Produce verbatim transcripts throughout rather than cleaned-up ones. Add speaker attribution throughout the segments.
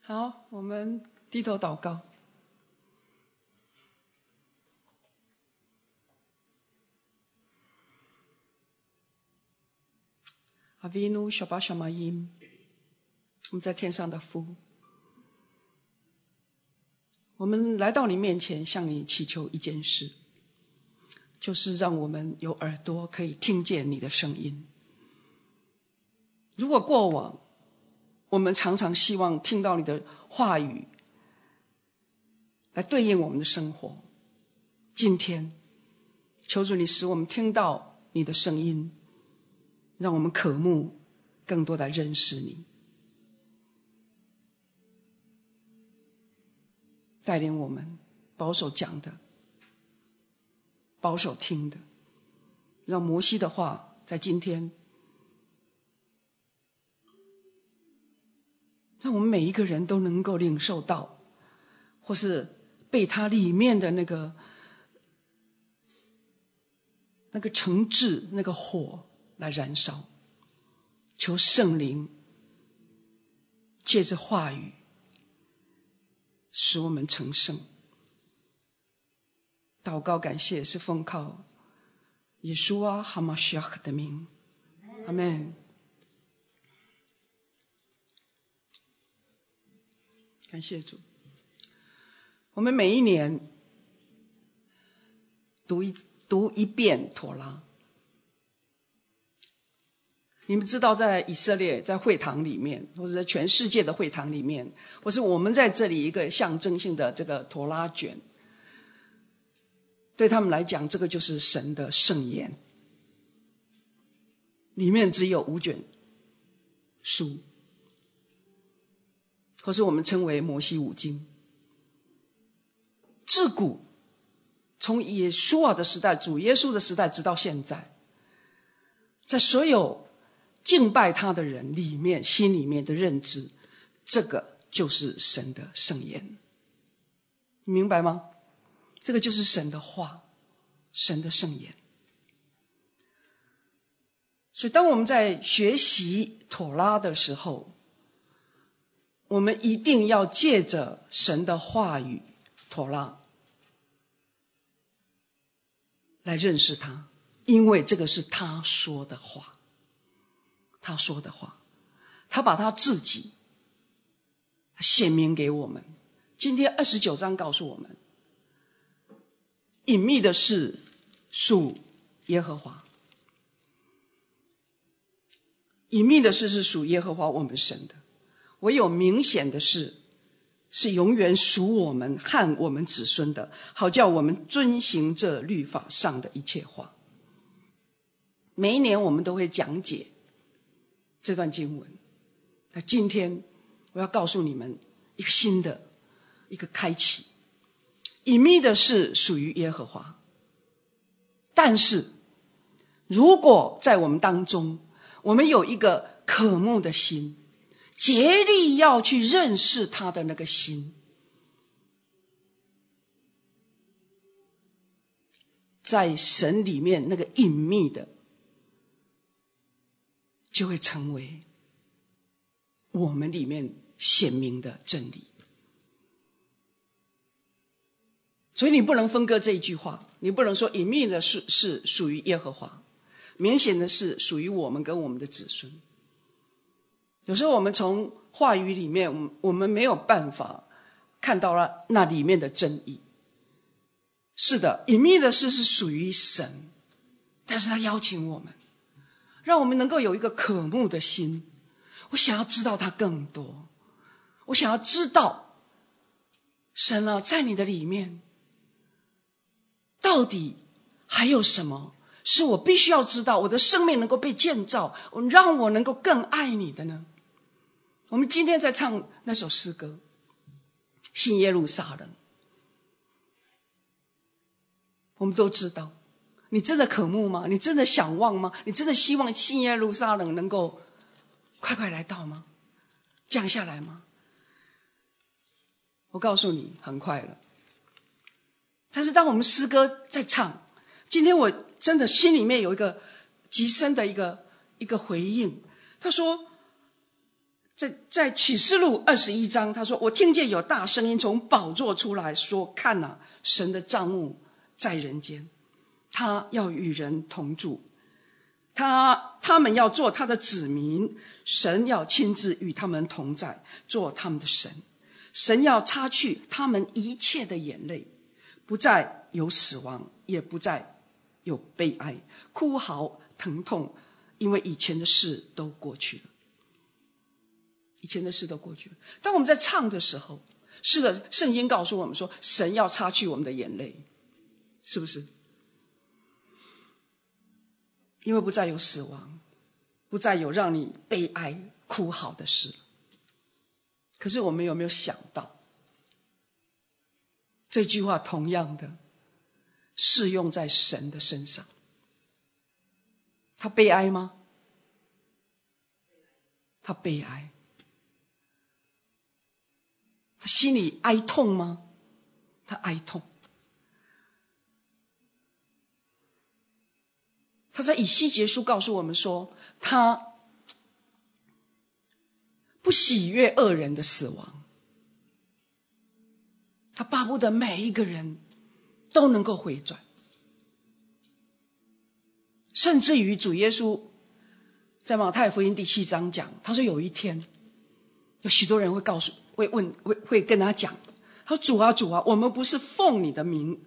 Speaker 1: 好，我们低头祷告。阿维努小巴小马音，我们在天上的父，我们来到你面前，向你祈求一件事，就是让我们有耳朵可以听见你的声音。如果过往我们常常希望听到你的话语来对应我们的生活，今天求主你使我们听到你的声音，让我们渴慕更多的认识你，带领我们保守讲的，保守听的，让摩西的话在今天，让我们每一个人都能够领受到，或是被它里面的那个那个诚挚那个火来燃烧。求圣灵借着话语使我们成圣。祷告感谢是奉靠耶稣啊哈马西亚的名，阿们。感谢主。我们每一年读一读一遍妥拉。你们知道在以色列在会堂里面，或者在全世界的会堂里面，或是我们在这里一个象征性的这个妥拉卷，对他们来讲，这个就是神的圣言，里面只有五卷书，或是我们称为摩西五经。自古从耶稣的时代，主耶稣的时代直到现在，在所有敬拜他的人里面，心里面的认知，这个就是神的圣言。你明白吗？这个就是神的话，神的圣言。所以当我们在学习妥拉的时候，我们一定要借着神的话语妥拉来认识他，因为这个是他说的话，他说的话，他把他自己显明给我们。今天二十九章告诉我们，隐秘的事属耶和华，隐秘的事是属耶和华我们神的，唯有明显的事是永远属我们和我们子孙的，好叫我们遵行这律法上的一切话。每一年我们都会讲解这段经文，那今天我要告诉你们一个新的一个开启。隐秘的事属于耶和华，但是如果在我们当中，我们有一个渴慕的心，竭力要去认识他的那个心，在神里面那个隐秘的就会成为我们里面显明的真理。所以你不能分割这一句话，你不能说隐秘的事是属于耶和华，明显的是属于我们跟我们的子孙。有时候我们从话语里面，我们没有办法看到了那里面的真意。是的，隐秘的事是属于神，但是他邀请我们，让我们能够有一个渴慕的心，我想要知道他更多，我想要知道神啊，在你的里面到底还有什么是我必须要知道，我的生命能够被建造，让我能够更爱你的呢？我们今天在唱那首诗歌新耶路撒冷，我们都知道，你真的渴慕吗？你真的想望吗？你真的希望新耶路撒冷能够快快来到吗？降下来吗？我告诉你，很快了。但是当我们诗歌在唱，今天我真的心里面有一个极深的一个一个回应。他说， 在在启示录二十一章，他说：“我听见有大声音从宝座出来说，看哪，神的帐幕在人间，他要与人同住，他他们要做他的子民，神要亲自与他们同在，做他们的神。神要擦去他们一切的眼泪，不再有死亡，也不再有悲哀、哭嚎、疼痛，因为以前的事都过去了。”以前的事都过去了。当我们在唱的时候，是的，圣经告诉我们说，神要擦去我们的眼泪，是不是？因为不再有死亡，不再有让你悲哀哭嚎的事。可是我们有没有想到，这句话同样的适用在神的身上？他悲哀吗？他悲哀。他心里哀痛吗？他哀痛。他在以西结书告诉我们说，他不喜悦恶人的死亡，他巴不得每一个人都能够回转。甚至于主耶稣在马太福音第七章讲，他说有一天有许多人会告诉会问会会跟他讲，他说：“主啊主啊，我们不是奉你的名。”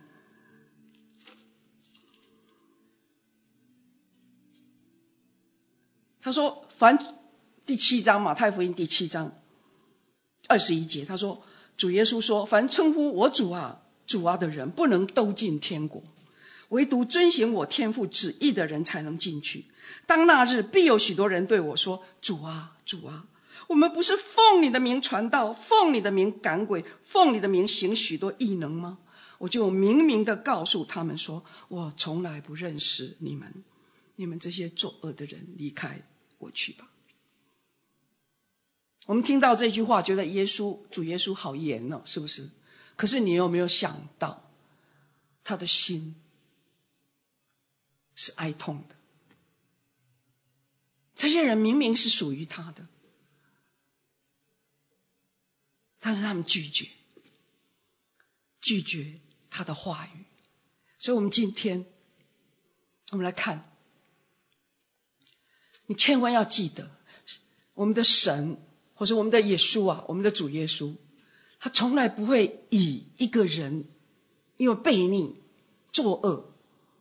Speaker 1: 他说：“凡第七章马太福音第七章二十一节，他说主耶稣说，凡称呼我主啊主啊的人，不能都进天国，唯独遵行我天父旨意的人才能进去。当那日，必有许多人对我说：主啊主啊，我们不是奉你的名传道，奉你的名赶鬼，奉你的名行许多异能吗？我就明明的告诉他们说，我从来不认识你们，你们这些作恶的人，离开我去吧。”我们听到这句话，觉得耶稣主耶稣好严哦，是不是？可是你有没有想到，他的心是哀痛的？这些人明明是属于他的，但是他们拒绝，拒绝他的话语。所以我们今天，我们来看，你千万要记得，我们的神或者我们的耶稣啊，我们的主耶稣，他从来不会以一个人因为悖逆作恶，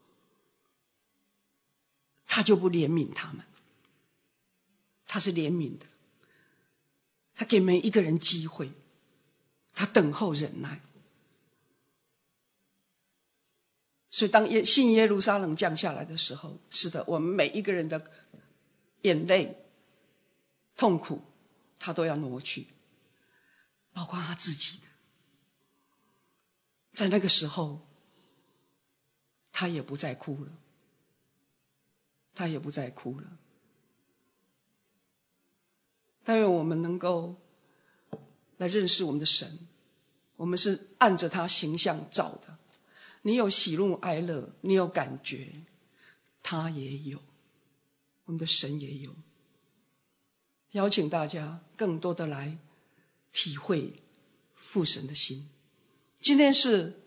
Speaker 1: 他就不怜悯他们。他是怜悯的，他给每一个人机会，他等候忍耐。所以当耶新耶路撒冷降下来的时候，是的，我们每一个人的眼泪痛苦他都要挪去，包括他自己的。在那个时候，他也不再哭了，他也不再哭了。但愿我们能够来认识我们的神，我们是按着他形象造的。你有喜怒哀乐，你有感觉，他也有，我们的神也有。邀请大家更多的来体会父神的心。今天是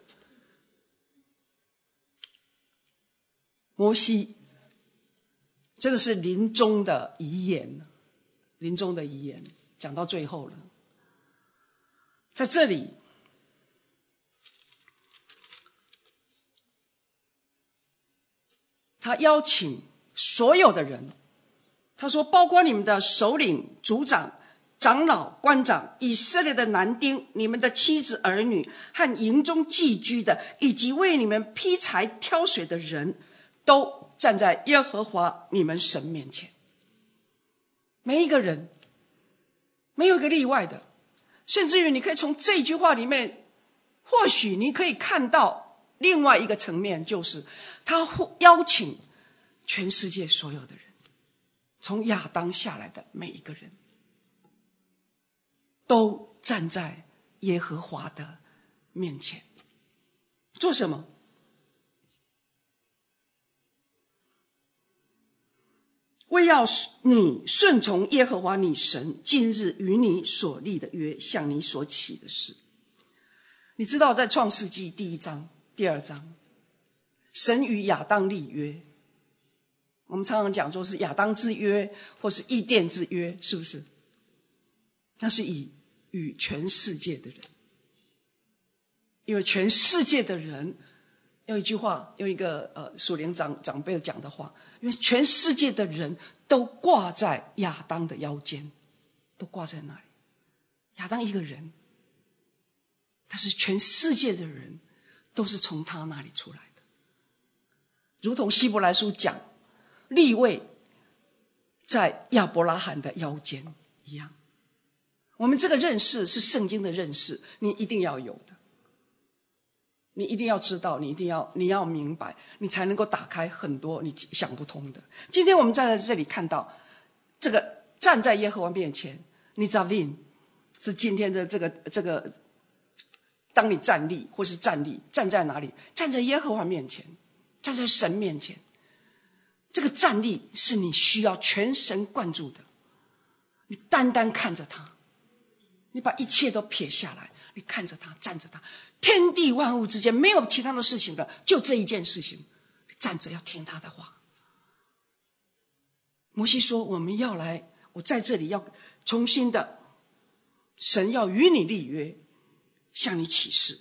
Speaker 1: 摩西真的是临终的遗言，临终的遗言讲到最后了。在这里他邀请所有的人，他说包括你们的首领、族长、长老、官长、以色列的男丁、你们的妻子儿女和营中寄居的，以及为你们劈柴挑水的人，都站在耶和华你们神面前。每一个人，没有一个例外的。甚至于你可以从这句话里面，或许你可以看到另外一个层面，就是他邀请全世界所有的人，从亚当下来的每一个人，都站在耶和华的面前。做什么？ 为要你顺从耶和华你神今日与你所立的约，向你所起的事。你知道在创世纪第一章第二章，神与亚当立约，我们常常讲说是亚当之约或是伊甸之约，是不是？那是以与全世界的人，因为全世界的人，用一句话，用一个呃属灵长长辈讲的话，因为全世界的人都挂在亚当的腰间，都挂在那里。亚当一个人，但是全世界的人都是从他那里出来的。如同希伯来书讲，利未在亚伯拉罕的腰间一样。我们这个认识是圣经的认识，你一定要有的。你一定要知道，你一定要你要明白，你才能够打开很多你想不通的。今天我们站在这里看到这个站在耶和华面前，你知道 Lin 是今天的这个这个当你站立或是站立，站在哪里？站在耶和华面前，站在神面前。这个站立是你需要全神贯注的，你单单看着他，你把一切都撇下来，你看着他，站着他，天地万物之间没有其他的事情了，就这一件事情，你站着要听他的话。摩西说我们要来，我在这里要重新的，神要与你立约，向你起誓。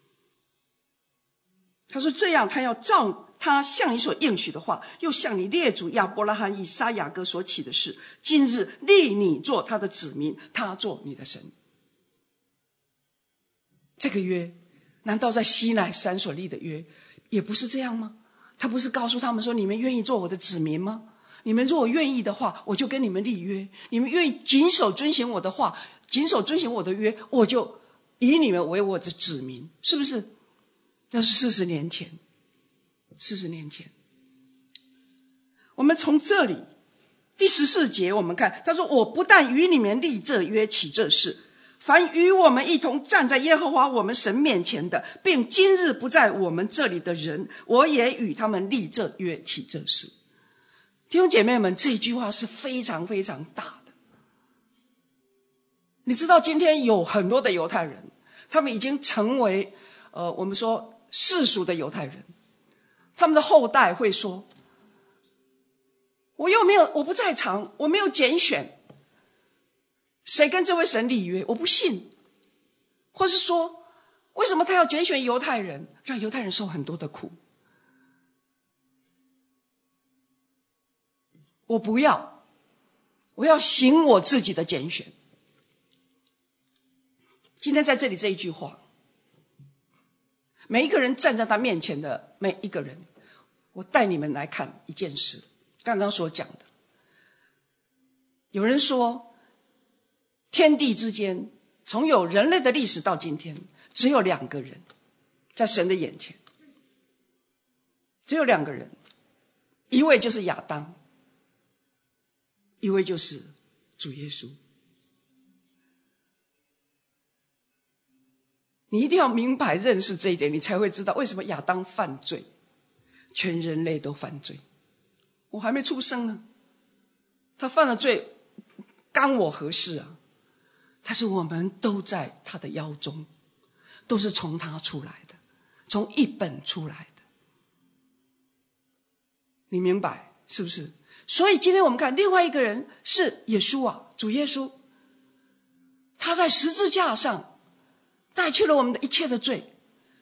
Speaker 1: 他说这样，他要照他向你所应许的话，又向你列祖亚伯拉罕、以撒、雅各所起的誓，今日立你做他的子民，他做你的神。这个约难道在西乃山所立的约也不是这样吗？他不是告诉他们说，你们愿意做我的子民吗？你们如果愿意的话，我就跟你们立约，你们愿意谨守遵行我的话，谨守遵行我的约，我就以你们为我的子民，是不是？那是四十年前，四十年前。我们从这里第十四节我们看，他说我不但与你们立这约起这事，凡与我们一同站在耶和华我们神面前的，并今日不在我们这里的人，我也与他们立这约起这事。弟兄姐妹们，这句话是非常非常大的。你知道今天有很多的犹太人，他们已经成为呃，我们说世俗的犹太人，他们的后代会说，我又没有，我不在场，我没有拣选，谁跟这位神立约？我不信。或是说，为什么他要拣选犹太人，让犹太人受很多的苦？我不要，我要行我自己的拣选。今天在这里这一句话，每一个人站在他面前的每一个人，我带你们来看一件事，刚刚所讲的。有人说，天地之间从有人类的历史到今天，只有两个人在神的眼前，只有两个人，一位就是亚当，一位就是主耶稣。你一定要明白认识这一点，你才会知道为什么亚当犯罪，全人类都犯罪。我还没出生呢，他犯了罪，干我何事啊？但是我们都在他的腰中，都是从他出来的，从一本出来的。你明白是不是？所以今天我们看另外一个人是耶稣啊，主耶稣，他在十字架上带去了我们的一切的罪，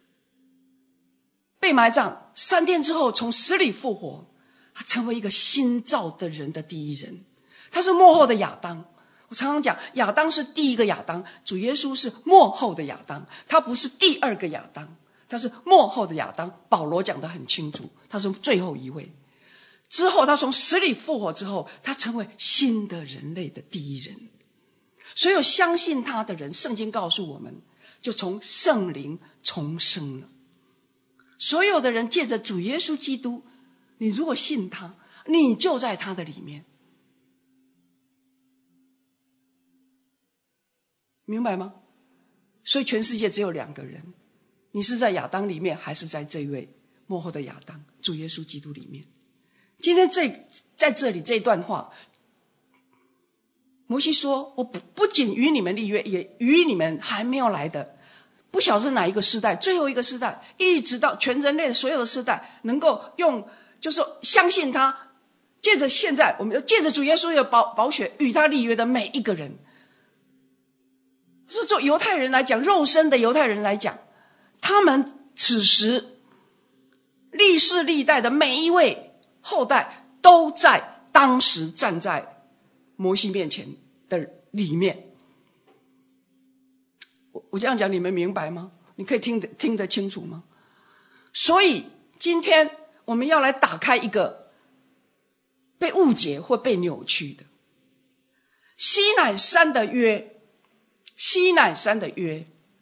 Speaker 1: 被埋葬，三天之后从死里复活，他成为一个新造的人的第一人。他是末后的亚当。我常常讲，亚当是第一个亚当，主耶稣是末后的亚当，他不是第二个亚当，他是末后的亚当。保罗讲得很清楚，他是最后一位。之后他从死里复活之后，他成为新的人类的第一人。所有相信他的人，圣经告诉我们，就从圣灵重生了。所有的人借着主耶稣基督，你如果信他，你就在他的里面，明白吗？所以全世界只有两个人，你是在亚当里面，还是在这位末后的亚当主耶稣基督里面？ 今天这在这里这一段话，摩西说，我不不仅与你们立约，也与你们还没有来的不晓得是哪一个世代，最后一个世代，一直到全人类所有的世代，能够用就是说相信他，借着现在我们就借着主耶稣的宝宝血与他立约的每一个人，是做犹太人来讲，肉身的犹太人来讲，他们此时历世历代的每一位后代都在当时站在摩西面前的里面。我我这样讲你们明白吗？你可以听得听得清楚吗？所以今天我们要来打开一个被误解或被扭曲的西乃山的约，西乃山的约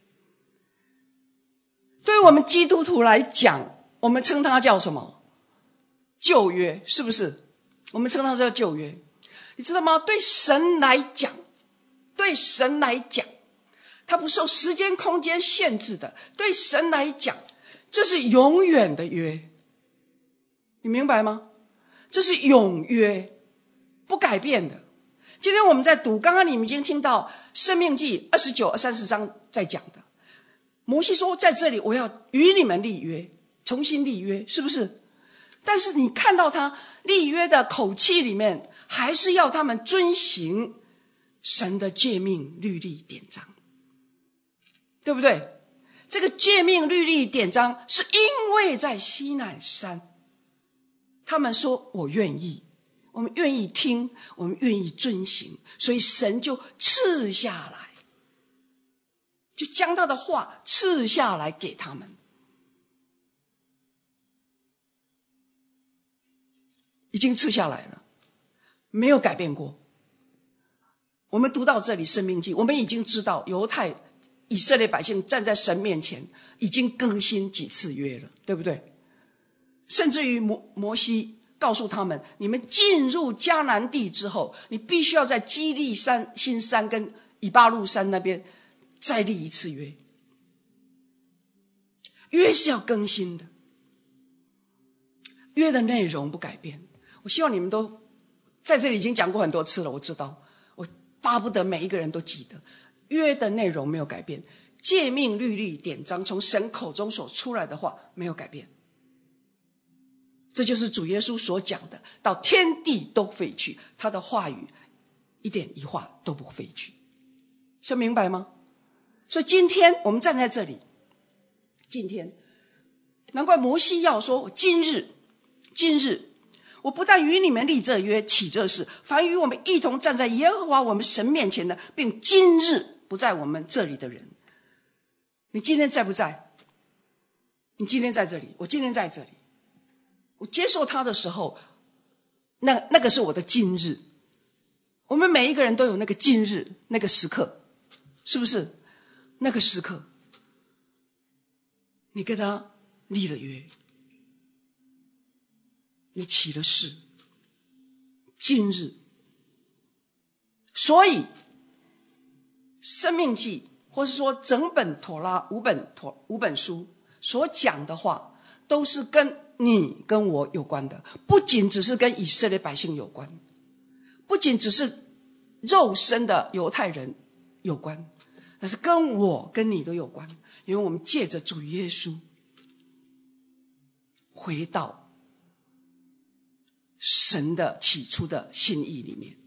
Speaker 1: 对于我们基督徒来讲，我们称它叫什么？旧约，是不是？我们称它叫旧约。你知道吗？对神来讲，对神来讲，它不受时间空间限制的，对神来讲，这是永远的约。你明白吗？这是永约，不改变的。今天我们在读，刚刚你们已经听到申命记二十九、三十章在讲的。摩西说，在这里我要与你们立约，重新立约，是不是？但是你看到他立约的口气里面，还是要他们遵行神的诫命、律例、典章，对不对？这个诫命、律例、典章是因为在西乃山，他们说我愿意，我们愿意听，我们愿意遵行，所以神就赐下来，就将他的话赐下来给他们。已经赐下来了，没有改变过。我们读到这里申命记，我们已经知道犹太以色列百姓站在神面前已经更新几次约了，对不对？甚至于摩摩西告诉他们，你们进入迦南地之后，你必须要在基利山、新山跟以巴路山那边再立一次约。约是要更新的，约的内容不改变。我希望你们都在这里已经讲过很多次了，我知道，我巴不得每一个人都记得，约的内容没有改变，诫命、律例、典章从神口中所出来的话没有改变。这就是主耶稣所讲的，到天地都废去，他的话语一点一画都不废去。说明白吗？所以今天我们站在这里，今天难怪摩西要说，今日今日我不但与你们立这约，起这事，凡与我们一同站在耶和华我们神面前的，并今日不在我们这里的人。你今天在不在？你今天在这里，我今天在这里。我接受他的时候，那那个是我的今日。我们每一个人都有那个今日，那个时刻，是不是？那个时刻，你跟他立了约，你起了誓，今日。所以申命记或是说整本妥拉五本妥五本书所讲的话，都是跟你跟我有关的，不仅只是跟以色列百姓有关，不仅只是肉身的犹太人有关，但是跟我跟你都有关，因为我们借着主耶稣回到神的起初的心意里面。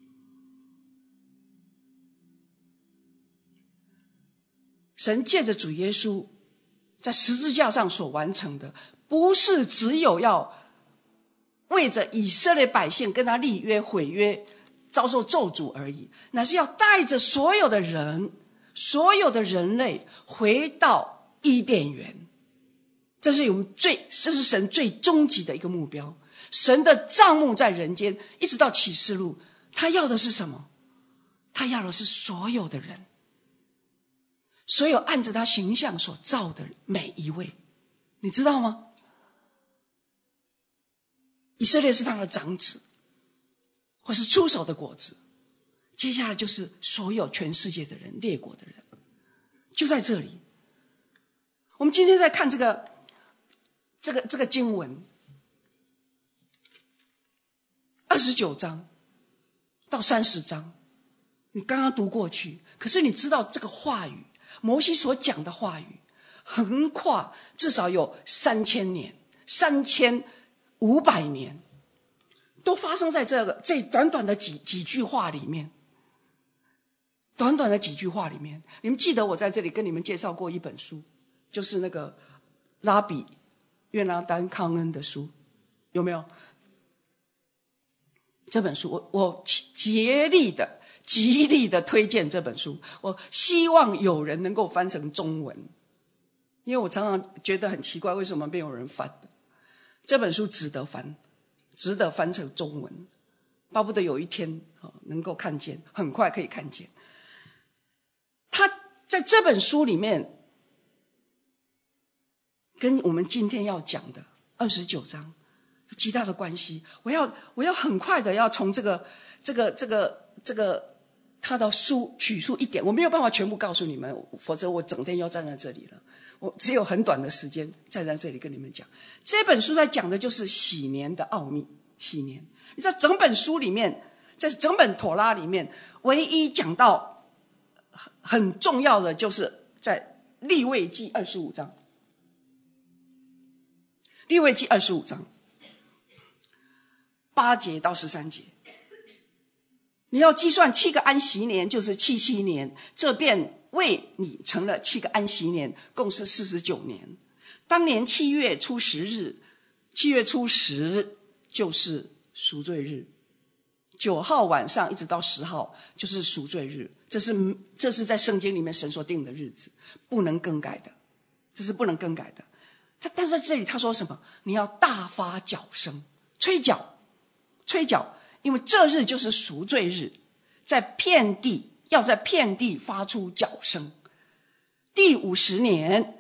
Speaker 1: 神借着主耶稣在十字架上所完成的，不是只有要为着以色列百姓跟他立约毁约遭受咒诅而已，乃是要带着所有的人，所有的人类回到伊甸园。这是我们最这是神最终极的一个目标。神的帐幕在人间，一直到启示录，他要的是什么？他要的是所有的人，所有按着他形象所造的每一位，你知道吗？以色列是他的长子，或是出手的果子，接下来就是所有全世界的人，列国的人，就在这里。我们今天在看这个这个这个经文， 二十九章到三十章，你刚刚读过去，可是你知道这个话语，摩西所讲的话语，横跨至少有三千年、三千五百年，都发生在这个这短短的几几句话里面。短短的几句话里面，你们记得我在这里跟你们介绍过一本书，就是那个拉比约拿丹康恩的书，有没有？这本书我我竭力的极力的推荐这本书，我希望有人能够翻成中文，因为我常常觉得很奇怪，为什么没有人翻的？这本书值得翻，值得翻成中文，巴不得有一天能够看见，很快可以看见。他在这本书里面跟我们今天要讲的二十九章有极大的关系。我要我要很快的要从这个这个这个这个他的书取出一点，我没有办法全部告诉你们，否则我整天要站在这里了。我只有很短的时间站在这里跟你们讲。这本书在讲的就是洗年的奥秘。洗年，你知道整本书里面，在整本妥拉里面，唯一讲到很重要的就是在利未记二十五章。利未记二十五章八节到十三节，你要计算七个安息年，就是七七年，这便为你成了七个安息年，共是四十九年。当年七月初十日，七月初十就是赎罪日，九号晚上一直到十号就是赎罪日，这是这是在圣经里面神所定的日子，不能更改的，这是不能更改的。他但是在这里他说什么？你要大发角声，吹角，吹角，因为这日就是赎罪日，在遍地要在遍地发出角声。第五十年，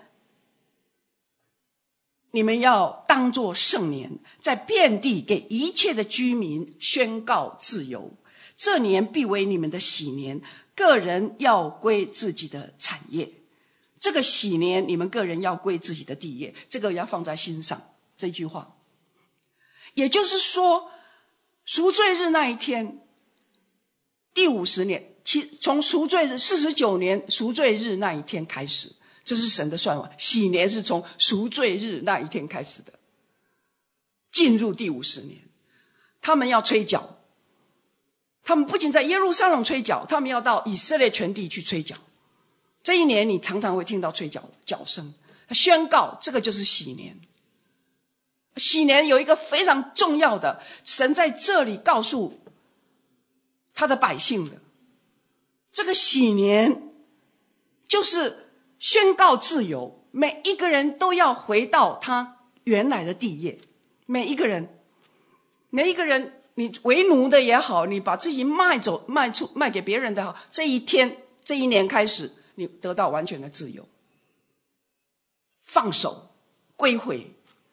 Speaker 1: 你们要当作圣年，在遍地给一切的居民宣告自由。这年必为你们的喜年，个人要归自己的产业。这个喜年，你们个人要归自己的地业，这个要放在心上。这句话，也就是说，赎罪日那一天，第五十年，其从赎罪日四十九年赎罪日那一天开始，这是神的算法。喜年是从赎罪日那一天开始的，进入第五十年，他们要吹角。他们不仅在耶路撒冷吹角，他们要到以色列全地去吹角。这一年你常常会听到吹角角声，宣告这个就是喜年。喜年有一个非常重要的，神在这里告诉他的百姓的，这个喜年就是宣告自由，每一个人都要回到他原来的地业。每一个人每一个人你为奴的也好，你把自己卖走卖出卖给别人的好，这一天这一年开始，你得到完全的自由，放手归回。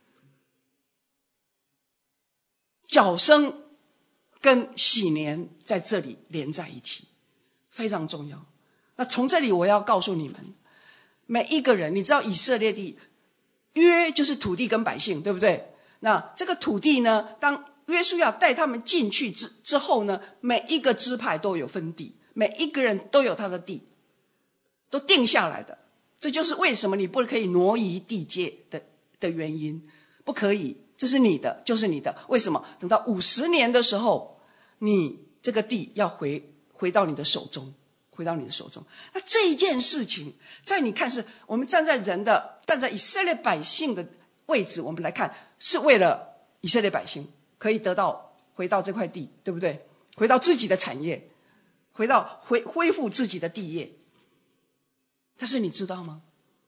Speaker 1: 角声跟喜年在这里连在一起，非常重要。那从这里我要告诉你们，每一个人，你知道以色列地约就是土地跟百姓，对不对？那这个土地呢，当约书亚带他们进去之之后呢，每一个支派都有分地，每一个人都有他的地，都定下来的。这就是为什么你不可以挪移地界的的原因，不可以，这是你的就是你的。为什么？等到五十年的时候，你这个地要回回到你的手中，回到你的手中。那这一件事情，在你看是我们站在人的站在以色列百姓的位置，我们来看是为了以色列百姓可以得到回到这块地，对不对？回到自己的产业，回到恢恢复自己的地业。但是你知道吗？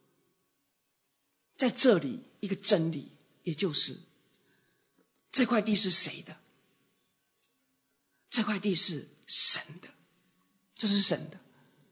Speaker 1: 在这里一个真理，也就是这块地是谁的？这块地是神的，这是神的。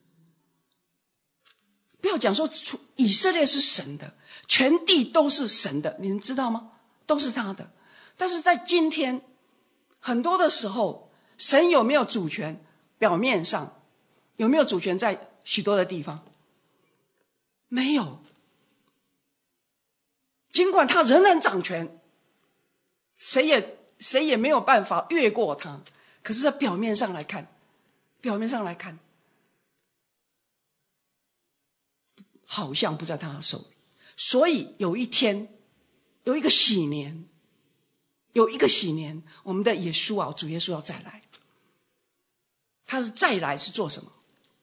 Speaker 1: 不要讲说以色列是神的，全地都是神的，你们知道吗？都是他的。但是在今天很多的时候，神有没有主权？表面上有没有主权在许多的地方？没有。尽管他仍然掌权，谁也谁也没有办法越过他。可是在表面上来看，表面上来看，好像不在他的手里。所以有一天，有一个禧年，有一个禧年，我们的耶稣啊，主耶稣要再来。他是再来是做什么？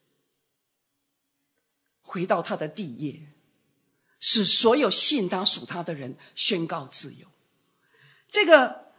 Speaker 1: 回到他的地业，使所有信他属他的人宣告自由。这个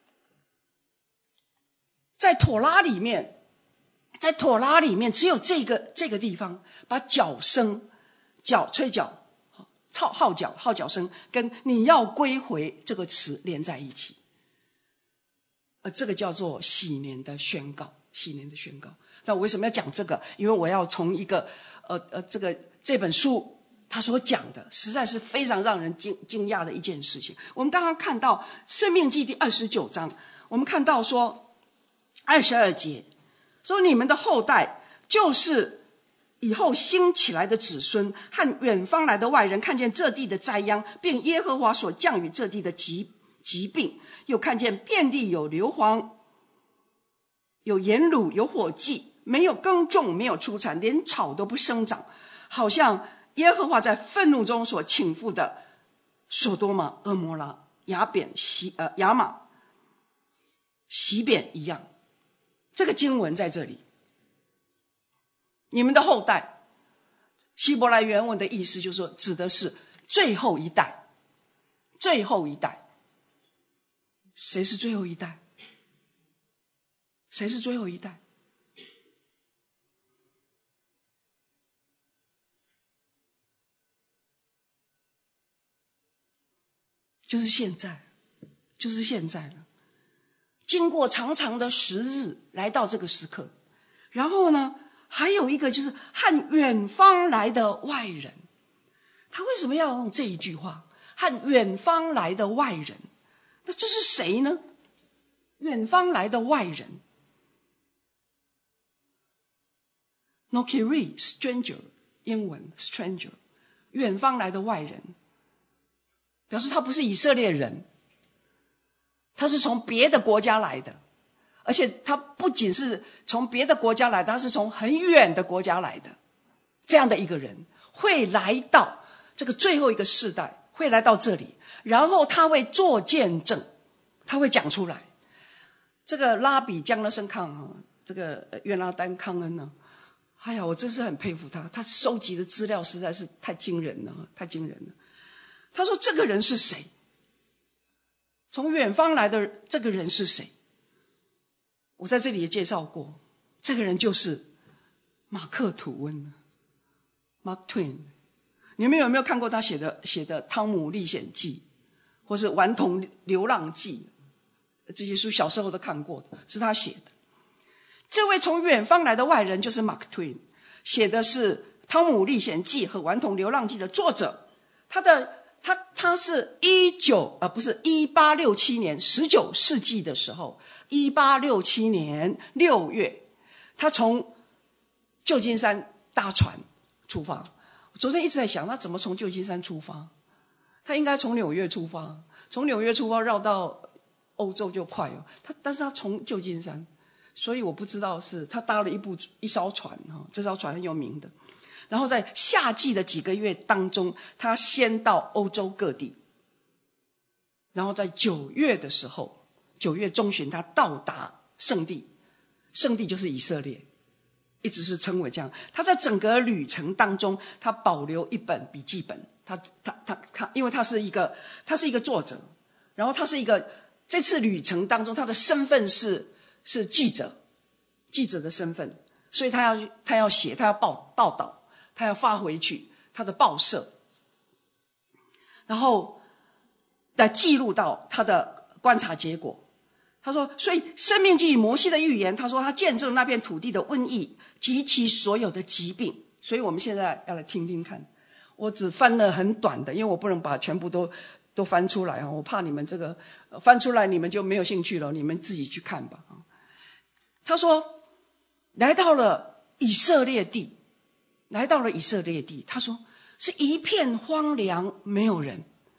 Speaker 1: 在妥拉里面，在妥拉里面只有这个这个地方把角声、角吹角、号号角、号角声跟你要归回这个词连在一起，而这个叫做禧年的宣告。禧年的宣告。那我为什么要讲这个？因为我要从一个呃呃这个这本书他所讲的，实在是非常让人惊惊讶的一件事情。我们刚刚看到《申命记》第二十九章，我们看到说二十二节说，你们的后代就是以后兴起来的子孙和远方来的外人，看见这地的灾殃，并耶和华所降与这地的疾疾病，又看见遍地有硫磺、有盐卤、有火祭，没有耕种，没有出产，连草都不生长，好像耶和华在愤怒中所倾覆的所多玛、蛾摩拉、雅扁、西呃亚玛、西扁一样。这个经文在这里，你们的后代，希伯来原文的意思就是说，指的是最后一代，最后一代。谁是最后一代？谁是最后一代？就是现在，就是现在了。经过长长的时日，来到这个时刻，然后呢，还有一个就是和远方来的外人。他为什么要用这一句话？和远方来的外人，那这是谁呢？远方来的外人。Nokiri stranger， 英文 stranger， 远方来的外人，表示他不是以色列人，他是从别的国家来的，而且他不仅是从别的国家来的，他是从很远的国家来的。这样的一个人会来到这个最后一个世代，会来到这里，然后他会做见证，他会讲出来。这个拉比江勒森康啊，这个约拿丹康恩呢，哎呀，我真是很佩服他，他收集的资料实在是太惊人了，太惊人了。他说这个人是谁？从远方来的这个人是谁？我在这里也介绍过，这个人就是马克·吐温 Mark Twain。 你们有没有看过他写的写的《汤姆历险记》或是《顽童流浪记》？这些书小时候都看过的，是他写的。这位从远方来的外人就是马克·吐温，写的是《汤姆历险记》和《顽童流浪记》的作者。他的他他是一九呃不是一八六七年十九世纪的时候，一八六七年六月，他从旧金山搭船出发。我昨天一直在想，他怎么从旧金山出发？他应该从纽约出发，从纽约出发绕到欧洲就快哦。他但是他从旧金山，所以我不知道是他搭了一部一艘船哈，这艘船很有名的。然后在夏季的几个月当中，他先到欧洲各地，然后在九月的时候，九月中旬他到达圣地，圣地就是以色列，一直是称为这样。他在整个旅程当中，他保留一本笔记本，他他他他，因为他是一个他是一个作者，然后他是一个这次旅程当中他的身份是是记者，记者的身份，所以他要他要写，他要报报道。他要发回去他的报社，然后来记录到他的观察结果。他说，所以生命记摩西的预言，他说他见证那片土地的瘟疫及其所有的疾病。所以我们现在要来听听看，我只翻了很短的，因为我不能把全部都都翻出来啊，我怕你们这个翻出来你们就没有兴趣了，你们自己去看吧。他说来到了以色列地，来到了以色列地，他说是一片荒凉，没有人，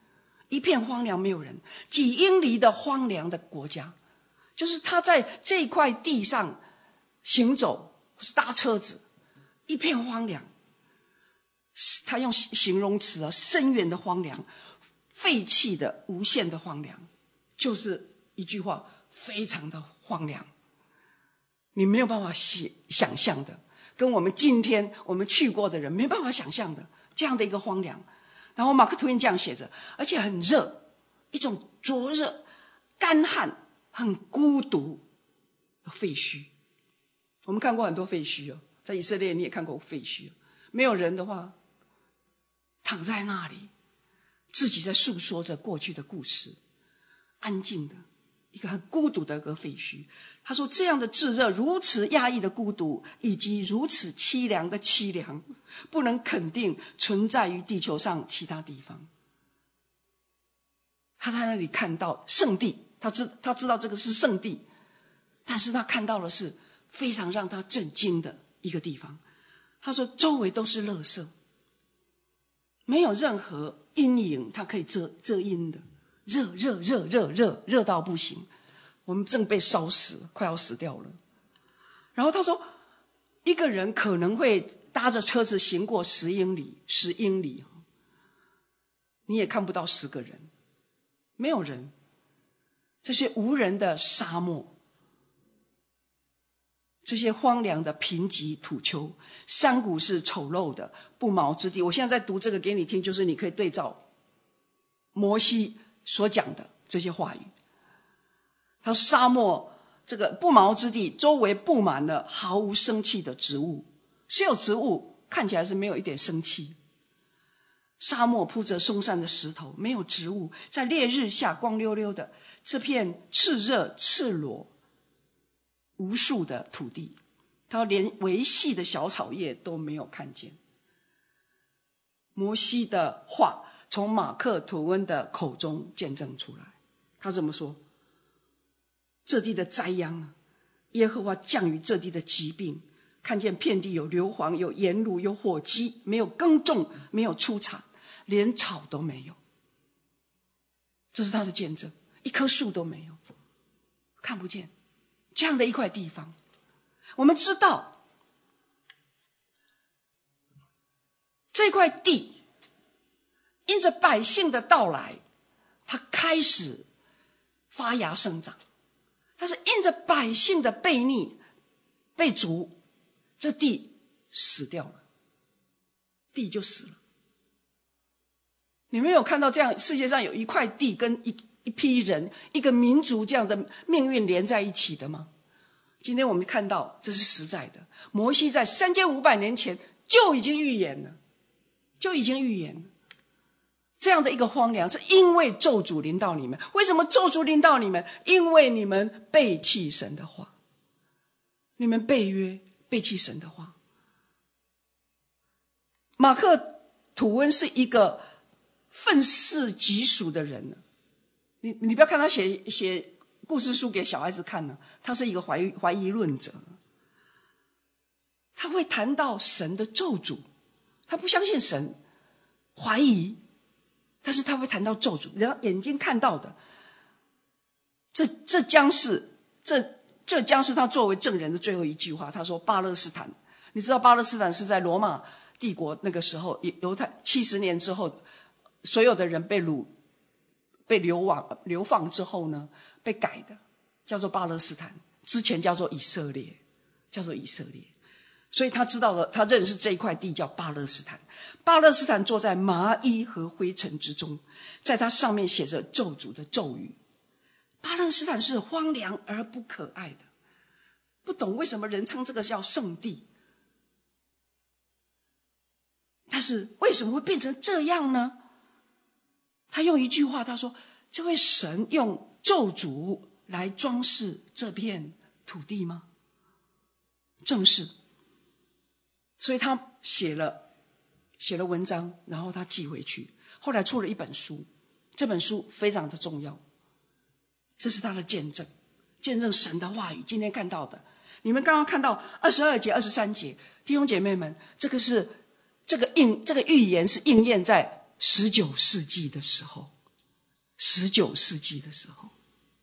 Speaker 1: 一片荒凉，没有人，几英里的荒凉的国家，就是他在这块地上行走或是搭车子，一片荒凉。他用形容词啊，深远的荒凉，废弃的无限的荒凉，就是一句话，非常的荒凉，你没有办法想象的，跟我们今天我们去过的人没办法想象的这样的一个荒凉。然后马克吐温这样写着，而且很热，一种灼热、干旱、很孤独的废墟。我们看过很多废墟哦，在以色列你也看过废墟，没有人的话，躺在那里，自己在诉说着过去的故事，安静的一个很孤独的一个废墟。他说这样的炙热，如此压抑的孤独，以及如此凄凉的凄凉，不能肯定存在于地球上其他地方。他在那里看到圣地，他知他知道这个是圣地，但是他看到的是非常让他震惊的一个地方。他说周围都是垃圾，没有任何阴影它可以遮遮阴的，热热热热热热到不行，我们正被烧死，快要死掉了。然后他说一个人可能会搭着车子行过十英里十英里，你也看不到十个人，没有人，这些无人的沙漠，这些荒凉的贫瘠土丘，山谷是丑陋的不毛之地。我现在在读这个给你听，就是你可以对照摩西所讲的这些话语。他说沙漠这个不毛之地，周围布满了毫无生气的植物，是有植物，看起来是没有一点生气。沙漠铺着松散的石头，没有植物，在烈日下光溜溜的这片炽热赤裸无数的土地，他连维系的小草叶都没有看见。摩西的话从马克吐温的口中见证出来，他怎么说？这地的灾殃啊，耶和华降于这地的疾病，看见遍地有硫磺，有盐卤，有火鸡，没有耕种，没有出产，连草都没有。这是他的见证，一棵树都没有，看不见这样的一块地方。我们知道这块地因着百姓的到来，它开始发芽生长，但是因着百姓的悖逆被逐，这地死掉了，地就死了。你们有看到这样世界上有一块地跟一一批人一个民族这样的命运连在一起的吗？今天我们看到这是实在的，摩西在三千五百年前就已经预言了，就已经预言了这样的一个荒凉，是因为咒诅临到你们。为什么咒诅临到你们？因为你们背弃神的话，你们背约背弃神的话。马克吐温是一个愤世嫉俗的人呢，你你不要看他写写故事书给小孩子看呢，他是一个怀疑怀疑论者，他会谈到神的咒诅，他不相信神，怀疑，但是他会谈到咒诅，人眼睛看到的，这这将是这这将是他作为证人的最后一句话。他说巴勒斯坦，你知道巴勒斯坦是在罗马帝国那个时候，犹太七十年之后，所有的人被掳被流亡流放之后呢，被改的叫做巴勒斯坦，之前叫做以色列，叫做以色列。所以他知道了，他认识这一块地叫巴勒斯坦。巴勒斯坦坐在麻衣和灰尘之中，在它上面写着咒诅的咒语。巴勒斯坦是荒凉而不可爱的，不懂为什么人称这个叫圣地。但是为什么会变成这样呢？他用一句话，他说这位神用咒诅来装饰这片土地吗？正是。所以他写了写了文章，然后他寄回去，后来出了一本书，这本书非常的重要，这是他的见证，见证神的话语。今天看到的，你们刚刚看到二十二节二十三节，弟兄姐妹们，这个是这个应这个预言是应验在十九世纪的时候， 十九世纪的时候，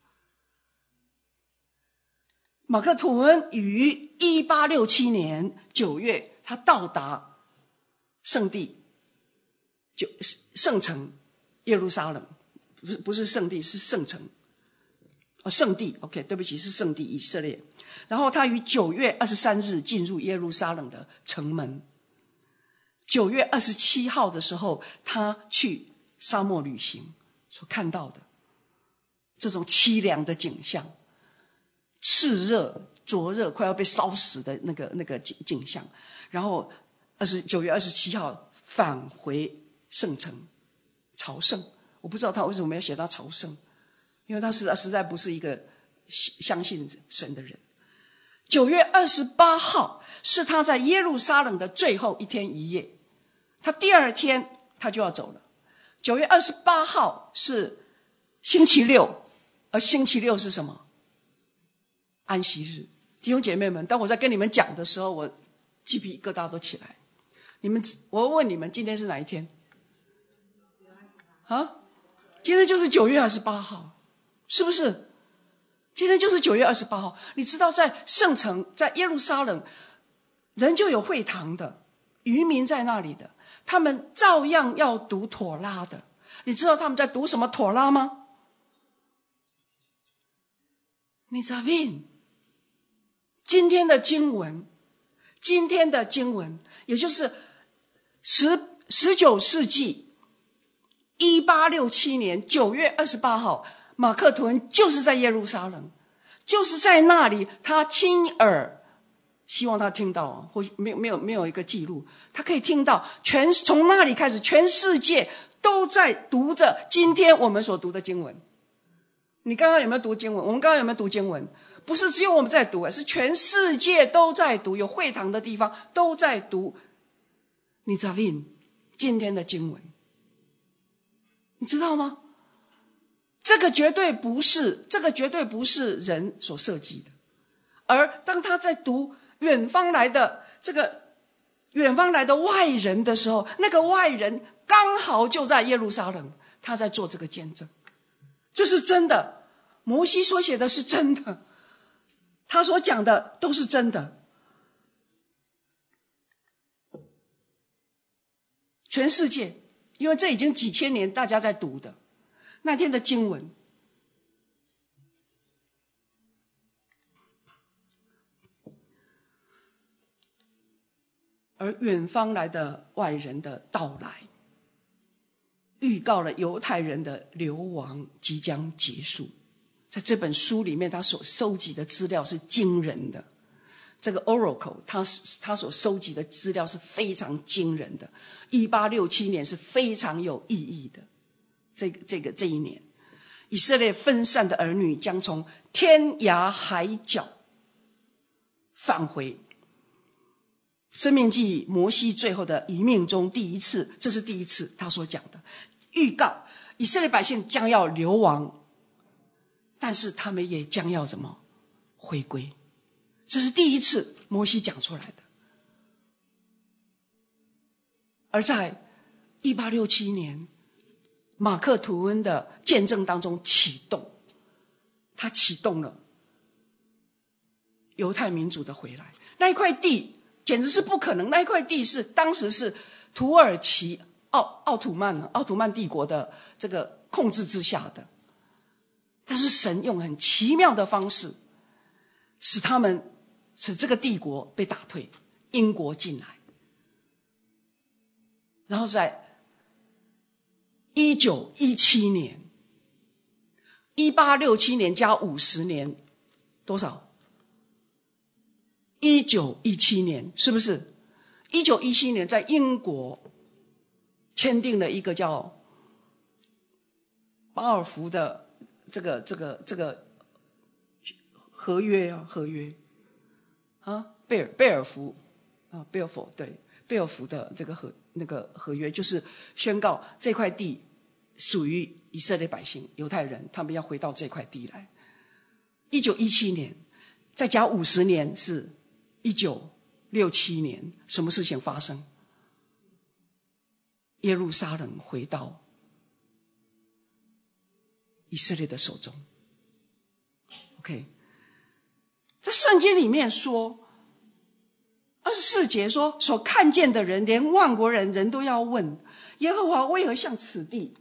Speaker 1: 马克吐温于一八六七年九月，他到达圣地，就圣城耶路撒冷，不是不是圣地，是圣城，哦，圣地 ，OK， 对不起，是圣地以色列。然后他于九月二十三日进入耶路撒冷的城门。九月二十七号的时候，他去沙漠旅行所看到的这种凄凉的景象，炽热、灼热，快要被烧死的那个那个景景象。然后二十九月二十七号返回圣城朝圣。我不知道他为什么没有写到朝圣，因为他实在实在不是一个相信神的人。九月二十八号是他在耶路撒冷的最后一天一夜，他第二天他就要走了。九月二十八号是星期六，而星期六是什么？安息日。弟兄姐妹们，当我在跟你们讲的时候，我鸡皮疙瘩都起来。你们，我问你们，今天是哪一天？啊？今天就是九月二十八号，是不是？今天就是九月二十八号。你知道在圣城，在耶路撒冷，人就有会堂的，渔民在那里的，他们照样要读妥拉的。你知道他们在读什么妥拉吗？你知道？今天的经文，今天的经文，也就是十十九世纪一八六七年九月二十八号，马克吐温就是在耶路撒冷，就是在那里，他亲耳，希望他听到，或没有没有没有一个记录，他可以听到，全从那里开始，全世界都在读着今天我们所读的经文。你刚刚有没有读经文？我们刚刚有没有读经文？不是只有我们在读，是全世界都在读，有会堂的地方都在读你知道今天的经文。你知道吗？这个绝对不是，这个绝对不是人所设计的。而当他在读远方来的这个远方来的外人的时候，那个外人刚好就在耶路撒冷，他在做这个见证。这是真的，摩西所写的是真的，他所讲的都是真的。全世界，因为这已经几千年大家在读的那天的经文，而远方来的外人的到来，预告了犹太人的流亡即将结束。在这本书里面，他所收集的资料是惊人的。这个 Oracle 他他所收集的资料是非常惊人的。一八六七年是非常有意义的。这个这个这一年，以色列分散的儿女将从天涯海角返回。申命记摩西最后的遗命中第一次，这是第一次他所讲的预告，以色列百姓将要流亡，但是他们也将要怎么回归。这是第一次摩西讲出来的。而在一八六七年马克吐温的见证当中启动，他启动了犹太民族的回来。那一块地简直是不可能，那一块地是当时是土耳其奥奥图曼奥图曼帝国的这个控制之下的，但是神用很奇妙的方式使他们使这个帝国被打退，英国进来。然后在一九一七年一八六七年加五十年多少？一九一七年，是不是？一九一七年在英国签订了一个叫巴尔福的这个这个这个合约啊，合约啊，贝尔贝尔福啊，贝尔福对贝尔福的这个合那个合约，就是宣告这块地属于以色列百姓犹太人，他们要回到这块地来。一九一七年再加五十年是一九六七年，什么事情发生？耶路撒冷回到以色列的手中。 OK， 在圣经里面说二十四节说，所看见的人连万国人人都要问，耶和华为何向此地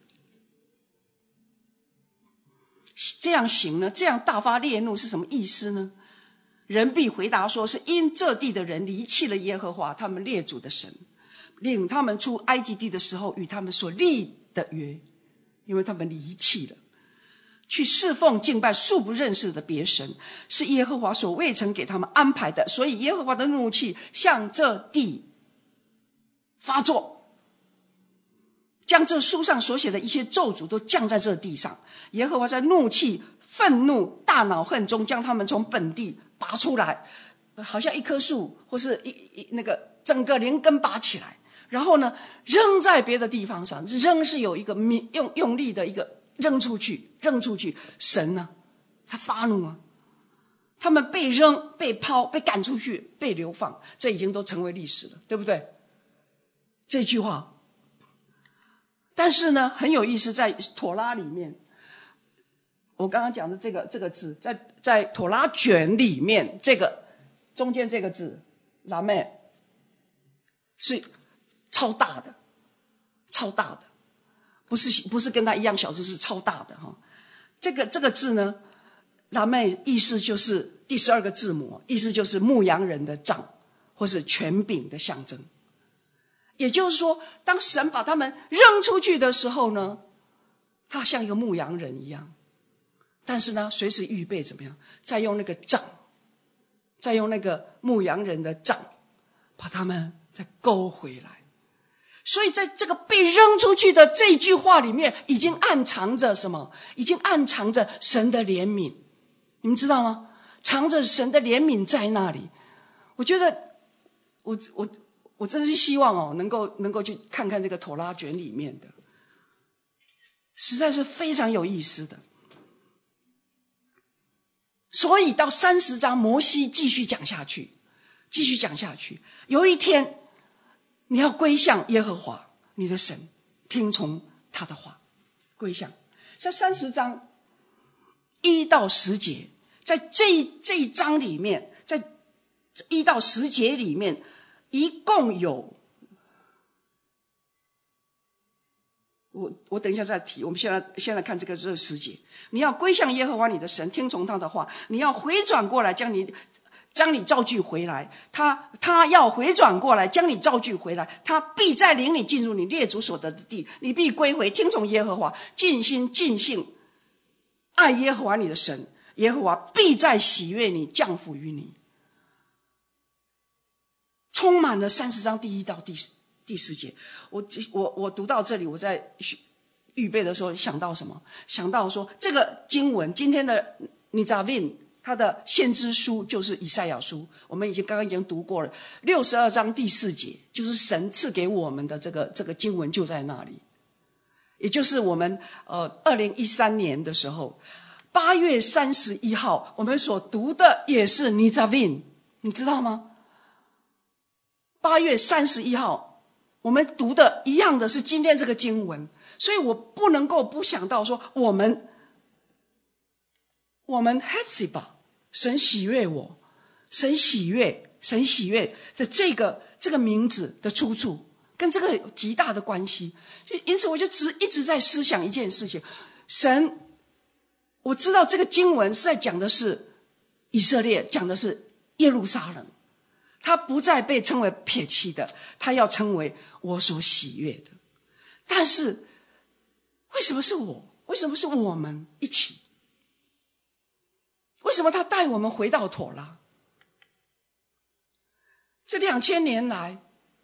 Speaker 1: 这样行呢？这样大发烈怒是什么意思呢？人必回答说，是因这地的人离弃了耶和华他们列祖的神，领他们出埃及地的时候与他们所立的约，因为他们离弃了，去侍奉敬拜素不认识的别神，是耶和华所未曾给他们安排的，所以耶和华的怒气向这地发作，将这书上所写的一些咒诅都降在这地上。耶和华在怒气愤怒大恼恨中将他们从本地拔出来，好像一棵树或是一一那个整个连根拔起来，然后呢扔在别的地方上，扔是有一个用用力的一个扔出去，扔出去。神呢他发怒啊，他们被扔被抛被赶出去被流放，这已经都成为历史了，对不对？这句话，但是呢很有意思，在妥拉里面，我刚刚讲的这个这个字，在在妥拉卷里面，这个中间这个字拉妹是超大的，超大的，不是不是跟它一样小字，是超大的哈。这个这个字呢，拉妹意思就是第十二个字母，意思就是牧羊人的杖或是权柄的象征。也就是说，当神把他们扔出去的时候呢，他像一个牧羊人一样，但是呢随时预备怎么样，再用那个杖，再用那个牧羊人的杖把他们再勾回来。所以在这个被扔出去的这句话里面，已经暗藏着什么？已经暗藏着神的怜悯，你们知道吗？藏着神的怜悯在那里。我觉得我我我真是希望哦，能够能够去看看这个妥拉卷里面的，实在是非常有意思的。所以到三十章，摩西继续讲下去，继续讲下去。有一天，你要归向耶和华你的神，听从他的话，归向。在三十章一到十节，在这这一章里面，在一到十节里面，一共有，我我等一下再提。我们现在先来看这个这十节。你要归向耶和华你的神，听从他的话。你要回转过来，将你将你召聚回来。他他要回转过来，将你召聚回来。他必再领你进入你列祖所得的地。你必归回，听从耶和华，尽心尽性爱耶和华你的神。耶和华必再喜悦你，降福于你。充满了三十章第一到第第四节。我我我读到这里，我在预备的时候想到什么？想到说这个经文，今天的尼扎vin他的先知书就是以赛亚书，我们已经刚刚已经读过了，六十二章第四节，就是神赐给我们的这个这个经文就在那里，也就是我们呃二零一三年的时候，八月三十一号，我们所读的也是尼扎vin你知道吗？八月三十一号，我们读的一样的是今天这个经文，所以我不能够不想到说，我们我们 Hephzibah 神喜悦我，神喜悦，神喜悦的这个这个名字的出处，跟这个有极大的关系。因此我就只一直在思想一件事情，神，我知道这个经文是在讲的是以色列，讲的是耶路撒冷，他不再被称为撇弃的，他要称为我所喜悦的。但是为什么是我？为什么是我们一起？为什么他带我们回到妥拉？这两千年来，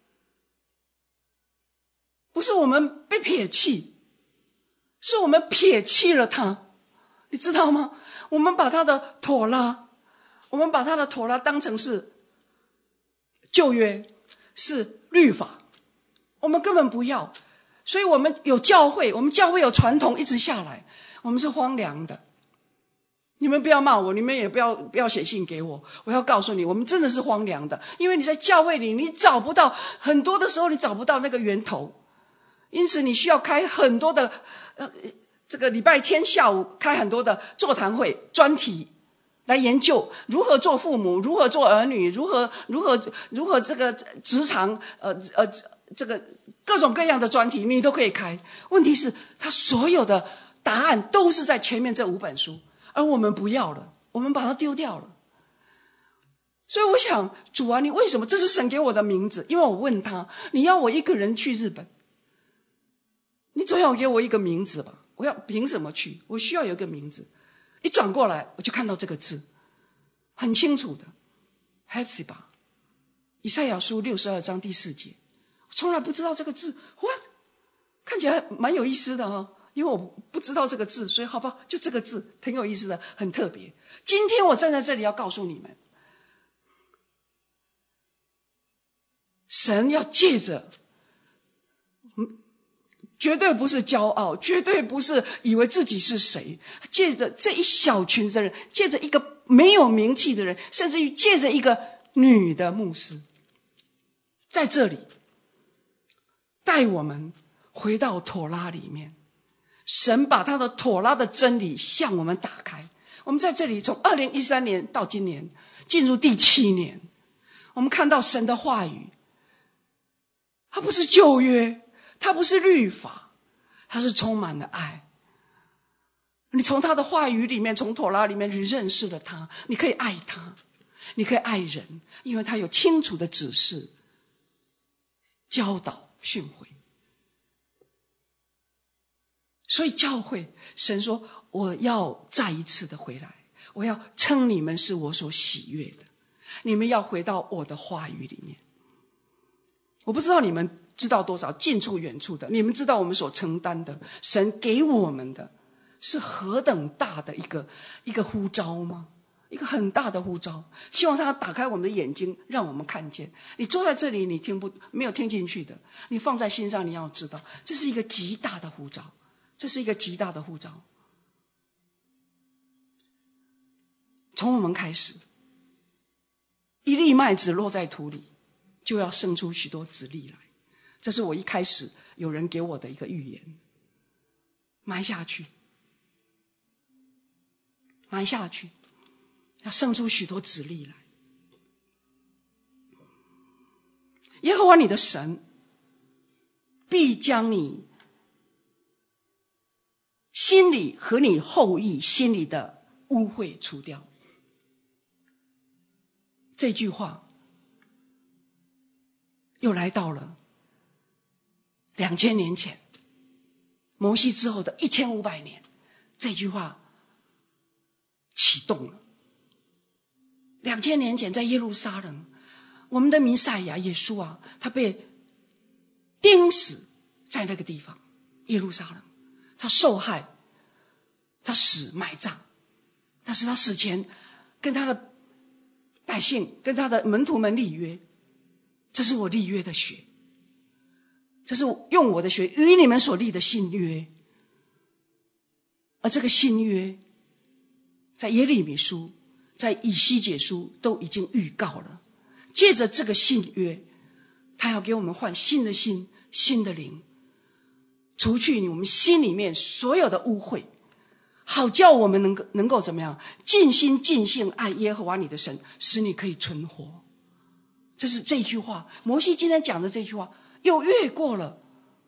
Speaker 1: 不是我们被撇弃，是我们撇弃了他，你知道吗？我们把他的妥拉，我们把他的妥拉当成是旧约，是律法，我们根本不要。所以我们有教会，我们教会有传统一直下来，我们是荒凉的。你们不要骂我，你们也不要不要写信给我，我要告诉你，我们真的是荒凉的。因为你在教会里，你找不到，很多的时候你找不到那个源头，因此你需要开很多的呃这个礼拜天下午开很多的座谈会专题，来研究如何做父母，如何做儿女，如何如何如何这个职场，呃呃，这个各种各样的专题你都可以开。问题是，他所有的答案都是在前面这五本书，而我们不要了，我们把它丢掉了。所以我想，主啊，你为什么？这是神给我的名字，因为我问他，你要我一个人去日本，你总要给我一个名字吧？我要凭什么去？我需要有一个名字。一转过来，我就看到这个字，很清楚的 Hephzibah， 以赛亚书六十二章第四节。我从来不知道这个字 ，what？ 看起来蛮有意思的哈，因为我不知道这个字，所以好吧，就这个字挺有意思的，很特别。今天我站在这里要告诉你们，神要借着，绝对不是骄傲，绝对不是以为自己是谁，借着这一小群的人，借着一个没有名气的人，甚至于借着一个女的牧师，在这里带我们回到妥拉里面。神把他的妥拉的真理向我们打开。我们在这里从二零一三年到今年进入第七年，我们看到神的话语，它不是旧约，它不是律法，它是充满了爱。你从他的话语里面，从妥拉里面你认识了他，你可以爱他，你可以爱人，因为他有清楚的指示、教导、训诲。所以教会，神说我要再一次的回来，我要称你们是我所喜悦的，你们要回到我的话语里面。我不知道你们知道多少，近处远处的，你们知道我们所承担的，神给我们的是何等大的一个一个呼召吗？一个很大的呼召，希望他打开我们的眼睛，让我们看见。你坐在这里，你听不没有听进去的，你放在心上，你要知道，这是一个极大的呼召，这是一个极大的呼召。从我们开始，一粒麦子落在土里，就要生出许多子粒来。这是我一开始有人给我的一个预言。埋下去，埋下去，要生出许多子粒来。耶和华你的神必将你心里和你后裔心里的污秽除掉。这句话又来到了两千年前，摩西之后的一千五百年，这句话启动了。两千年前在耶路撒冷，我们的弥赛亚耶稣啊，他被钉死在那个地方，耶路撒冷，他受害，他死埋葬，但是他死前跟他的百姓，跟他的门徒们立约，这是我立约的血，这是用我的血与你们所立的新约。而这个新约在耶利米书，在以西结书都已经预告了，借着这个新约，他要给我们换新的心，新的灵，除去我们心里面所有的污秽，好叫我们能够能够怎么样，尽心尽性爱耶和华你的神，使你可以存活。这是这句话，摩西今天讲的这句话又越过了，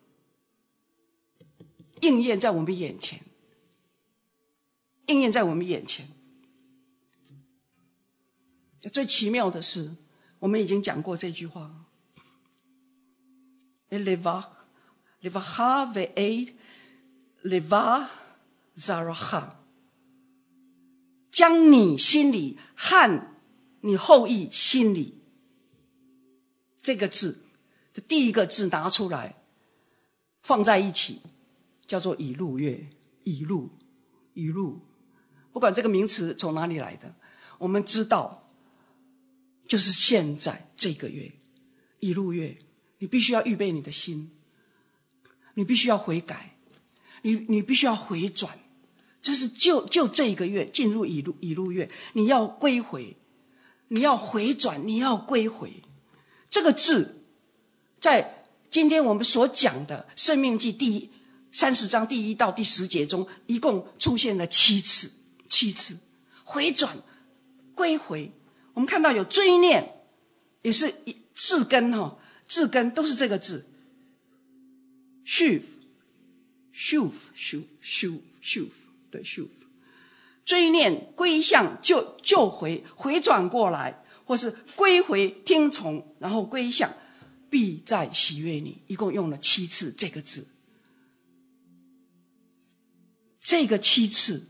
Speaker 1: 应验在我们眼前，应验在我们眼前。最奇妙的是，我们已经讲过这句话 Levach Levacha ve'ed Leva Zaracha， 将你心里和你后裔心里这个字的第一个字拿出来放在一起，叫做以路月。以路以路，不管这个名词从哪里来的，我们知道就是现在这个月，以路月，你必须要预备你的心，你必须要悔改，你你必须要回转，这是就就这一个月进入以路以路月，你要归回，你要回转，你要归回。这个字在今天我们所讲的《申命记》第三十章第一到第十节中，一共出现了七次，七次回转归回。我们看到有追念，也是字根哈，字根都是这个字 ，shuv shuv shuv shuv shuv 对 shuv， 追念归向救救回回转过来，或是归回听从，然后归向，必在喜悦你，一共用了七次这个字。这个七次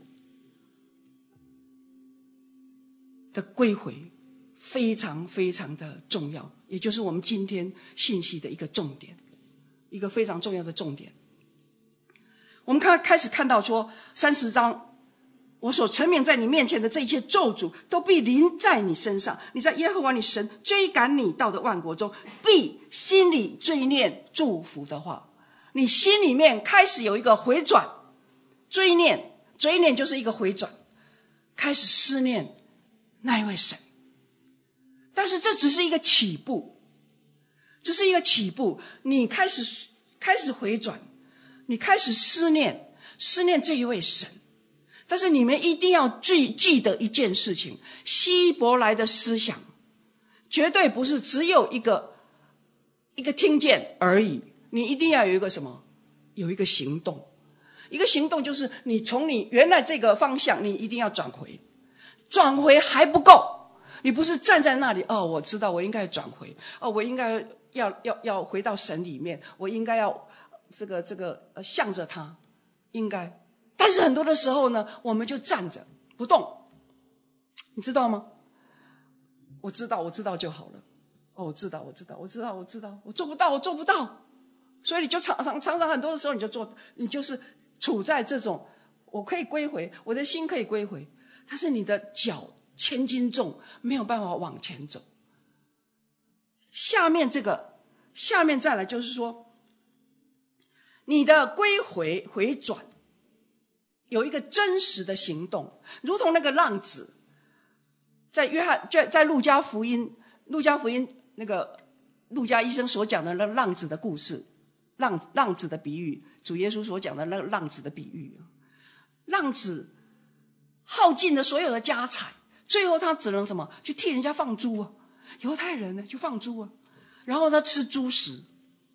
Speaker 1: 的归回非常非常的重要，也就是我们今天信息的一个重点，一个非常重要的重点。我们看开始看到说三十章，我所陈明在你面前的这一切咒诅都必临在你身上，你在耶和华你神追赶你到的万国中，必心里追念祝福的话。你心里面开始有一个回转，追念，追念就是一个回转，开始思念那一位神。但是这只是一个起步，这是一个起步，你开始开始回转，你开始思念思念这一位神。但是你们一定要记记得一件事情，希伯来的思想绝对不是只有一个一个听见而已，你一定要有一个什么，有一个行动。一个行动就是你从你原来这个方向，你一定要转回，转回还不够，你不是站在那里，哦，我知道我应该转回，哦，我应该要要要回到神里面，我应该要这个这个呃向着他，应该。但是很多的时候呢，我们就站着不动，你知道吗？我知道，我知道就好了。哦，我知道，我知道，我知道，我知道，我做不到，我做不到。所以你就常常常常很多的时候，你就做，你就是处在这种，我可以归回，我的心可以归回，但是你的脚千斤重，没有办法往前走。下面这个，下面再来就是说，你的归回回转有一个真实的行动，如同那个浪子，在约翰在在路加福音，路加福音那个路加医生所讲的那浪子的故事，浪浪子的比喻，主耶稣所讲的那个浪子的比喻，浪子耗尽了所有的家财，最后他只能什么？去替人家放猪啊，犹太人呢去放猪啊，然后他吃猪食，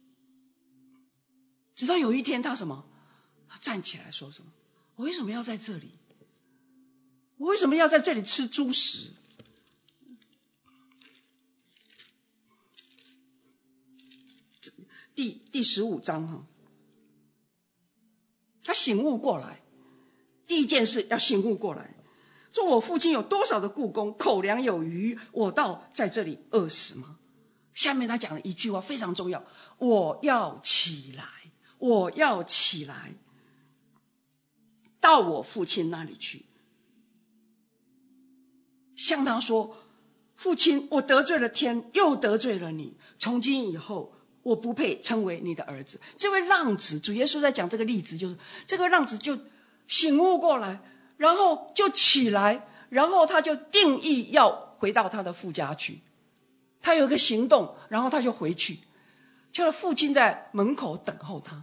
Speaker 1: 直到有一天他什么？他站起来说什么？我为什么要在这里？我为什么要在这里吃猪食？第第十五章哈，他醒悟过来，第一件事要醒悟过来，说我父亲有多少的雇工，口粮有余，我倒在这里饿死吗？下面他讲了一句话非常重要，我要起来，我要起来到我父亲那里去，向他说，父亲，我得罪了天，又得罪了你，从今以后我不配称为你的儿子。这位浪子，主耶稣在讲这个例子，就是这个浪子就醒悟过来，然后就起来，然后他就定义要回到他的父家去，他有一个行动，然后他就回去，叫他父亲在门口等候他。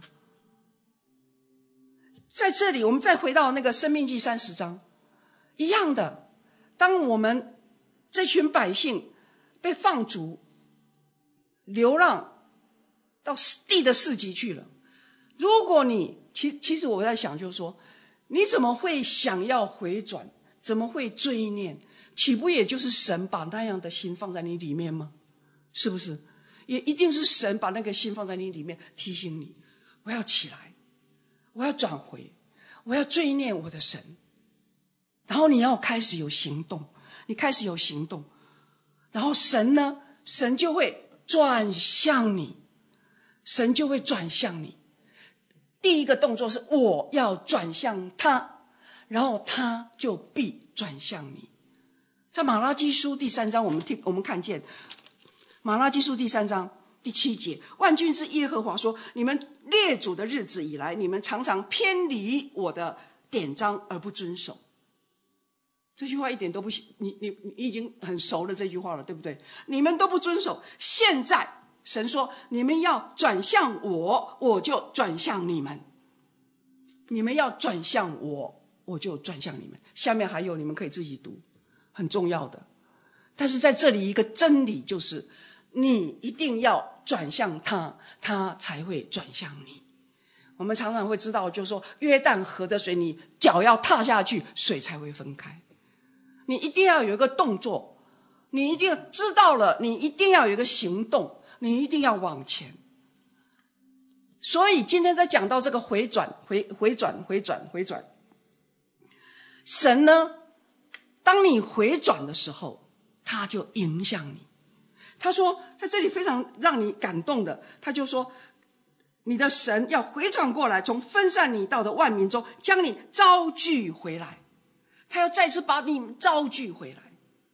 Speaker 1: 在这里我们再回到那个申命记三十章一样的，当我们这群百姓被放逐流浪到地的四极去了，如果你其其实我在想就是说，你怎么会想要回转，怎么会追念，岂不也就是神把那样的心放在你里面吗？是不是？也一定是神把那个心放在你里面，提醒你我要起来，我要转回，我要追念我的神。然后你要开始有行动，你开始有行动，然后神呢，神就会转向你，神就会转向你。第一个动作是我要转向他，然后他就必转向你。在马拉基书第三章，我们听我们看见马拉基书第三章第七节，万军之耶和华说，你们列祖的日子以来，你们常常偏离我的典章而不遵守。这句话一点都不，你你你已经很熟了这句话了，对不对？你们都不遵守，现在神说你们要转向我，我就转向你们。 你们要转向我，我就转向你们。下面还有，你们可以自己读，很重要的。但是在这里一个真理就是，你一定要转向他，他才会转向你。我们常常会知道，就是说约旦河的水，你脚要踏下去，水才会分开。你一定要有一个动作，你一定知道了，你一定要有一个行动，你一定要往前。所以今天在讲到这个回转回回转回转回转，神呢，当你回转的时候，他就影响你。他说在这里非常让你感动的，他就说你的神要回转过来，从分散你到的万民中将你招聚回来，他要再次把你招聚回来。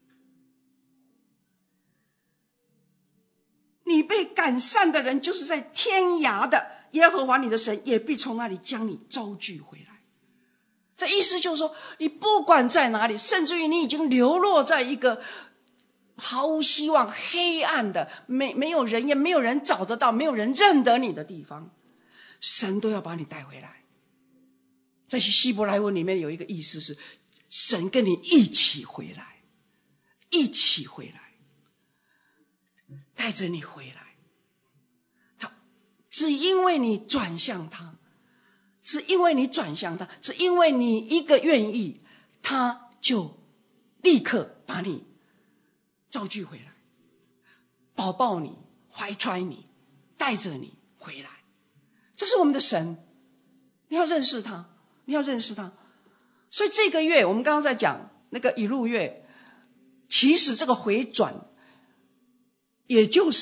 Speaker 1: 你被赶散的人，就是在天涯的耶和华你的神也必从那里将你招聚回来。这意思就是说，你不管在哪里，甚至于你已经流落在一个毫无希望、黑暗的，没没有人，也没有人找得到，没有人认得你的地方，神都要把你带回来。在希伯来文里面有一个意思是，神跟你一起回来，一起回来，带着你回来。他只因为你转向他，只因为你转向他，只因为你一个愿意，他就立刻把你招聚回来，抱抱你，怀揣你，带着你回来。这是我们的神，你要认识他，你要认识他。所以这个月我们刚刚在讲那个以路月，其实这个回转也就是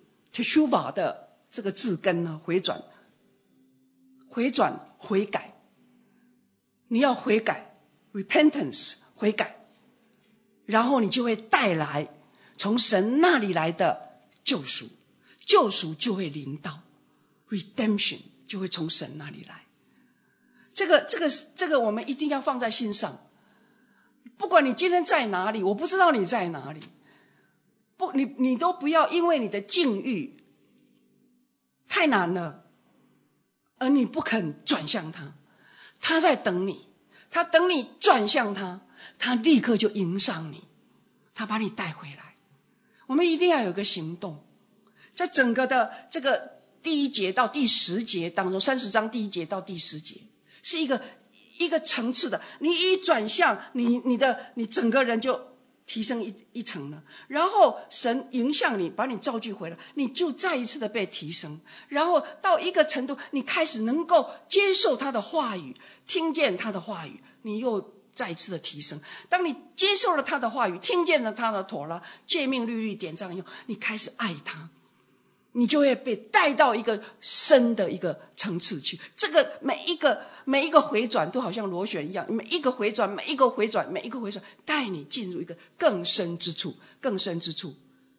Speaker 1: teshuva 的这个字根呢，回转回转悔改，你要悔改 repentance 悔改，然后你就会带来从神那里来的救赎，救赎就会临到 redemption 就会从神那里来。这个这个这个我们一定要放在心上。不管你今天在哪里，我不知道你在哪里，不你你都不要因为你的境遇太难了而你不肯转向他，他在等你，他等你转向他，他立刻就迎上你，他把你带回来。我们一定要有个行动。在整个的这个第一节到第十节当中，三十章第一节到第十节是一个一个层次的，你一转向，你你的你整个人就提升一一层了，然后神迎向你，把你召聚回来，你就再一次的被提升，然后到一个程度，你开始能够接受他的话语，听见他的话语，你又再一次的提升。当你接受了他的话语，听见了他的妥拉诫命律例典章以后，你开始爱他，你就会被带到一个深的一个层次去。这个每一个每一个回转都好像螺旋一样，每一个回转每一个回转每一个回转带你进入一个更深之处，更深之处。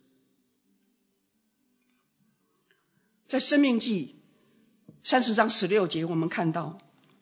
Speaker 1: 在申命记三十章十六节我们看到，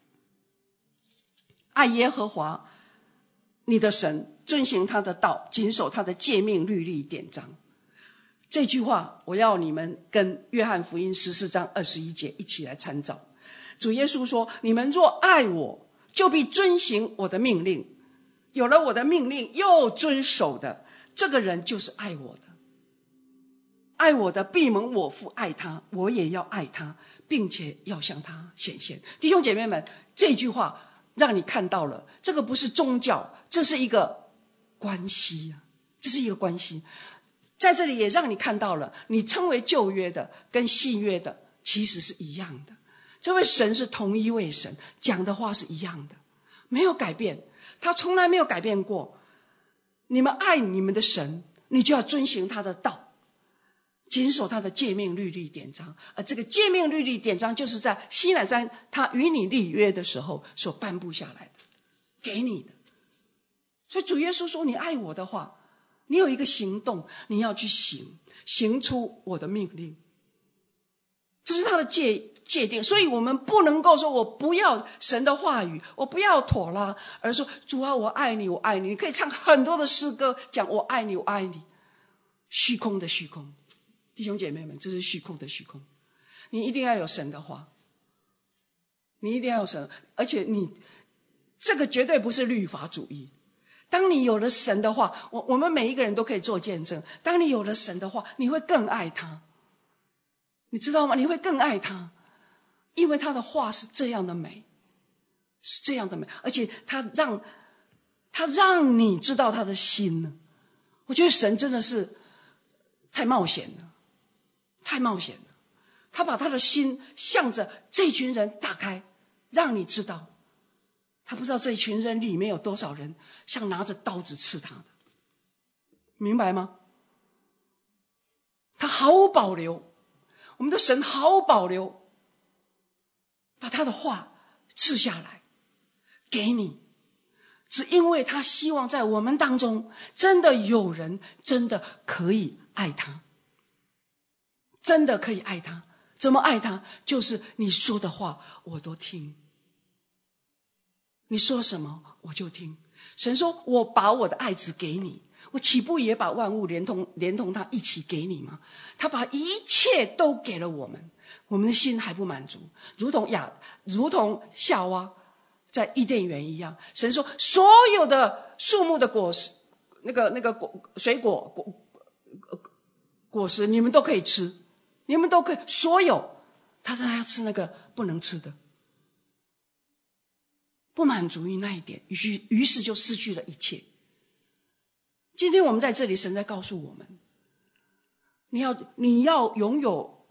Speaker 1: 爱耶和华你的神，遵行他的道，谨守他的诫命律例典章。这句话我要你们跟约翰福音十四章二十一节一起来参照。主耶稣说，你们若爱我，就必遵行我的命令，有了我的命令又遵守的，这个人就是爱我的。爱我的必蒙我父爱他，我也要爱他，并且要向他显现。弟兄姐妹们，这句话让你看到了，这个不是宗教，这是一个关系啊，这是一个关系。在这里也让你看到了，你称为旧约的跟新约的其实是一样的。这位神是同一位神，讲的话是一样的，没有改变，他从来没有改变过。你们爱你们的神，你就要遵行他的道，谨守他的诫命律例典章。而这个诫命律例典章就是在西乃山他与你立约的时候所颁布下来的，给你的。所以主耶稣说，你爱我的话，你有一个行动，你要去行，行出我的命令，这是他的界界定。所以我们不能够说我不要神的话语，我不要妥拉，而说主啊，我爱你，我爱你。你可以唱很多的诗歌讲我爱你，我爱你，虚空的虚空。弟兄姐妹们，这是虚空的虚空。你一定要有神的话， 你一定要有神，而且你这个绝对不是律法主义。当你有了神的话，我我们每一个人都可以做见证。当你有了神的话，你会更爱他，你知道吗？你会更爱他，因为他的话是这样的美，是这样的美，而且他让他让你知道他的心呢。我觉得神真的是太冒险了，太冒险了。他把他的心向着这群人打开，让你知道。他不知道这一群人里面有多少人像拿着刀子刺他的，明白吗？他毫无保留，我们的神毫无保留，把他的话赐下来给你，只因为他希望在我们当中真的有人真的可以爱他，真的可以爱他。怎么爱他？就是你说的话我都听，你说什么我就听。神说我把我的爱子给你，我岂不也把万物连同连同他一起给你吗？他把一切都给了我们，我们的心还不满足，如同亚如同夏娃在伊甸园一样。神说所有的树木的果实，那个那个果水果果果实你们都可以吃，你们都可以，所有。他说他要吃那个不能吃的，不满足于那一点，于是于是就失去了一切。今天我们在这里，神在告诉我们，你要你要拥有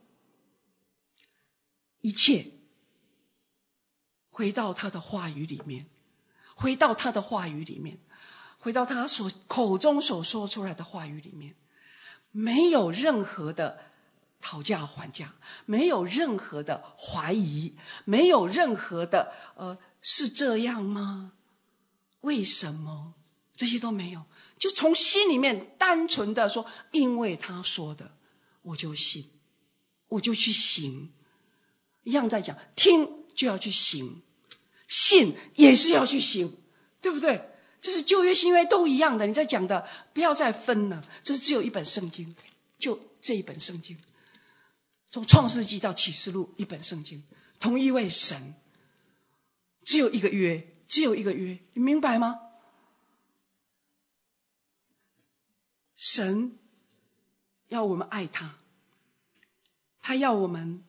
Speaker 1: 一切，回到他的话语里面，回到他的话语里面，回到他所口中所说出来的话语里面，没有任何的讨价还价，没有任何的怀疑，没有任何的呃是这样吗？为什么？这些都没有，就从心里面单纯的说，因为他说的我就信，我就去行。一样在讲，听就要去行，信也是要去行，对不对？就是旧约新约都一样的，你在讲的不要再分了，就是只有一本圣经，就这一本圣经，从创世纪到启示录一本圣经，同一位神，只有一个约，只有一个约，你明白吗？神要我们爱他，他要我们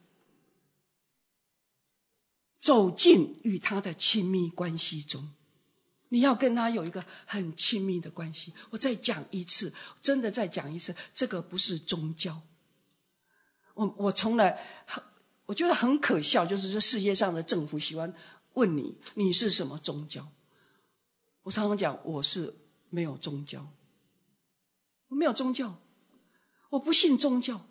Speaker 1: 走进与他的亲密关系中，你要跟他有一个很亲密的关系。我再讲一次，真的再讲一次，这个不是宗教。我我从来我觉得很可笑，就是这世界上的政府喜欢问你，你是什么宗教？我常常讲，我是没有宗教，我没有宗教，我不信宗教，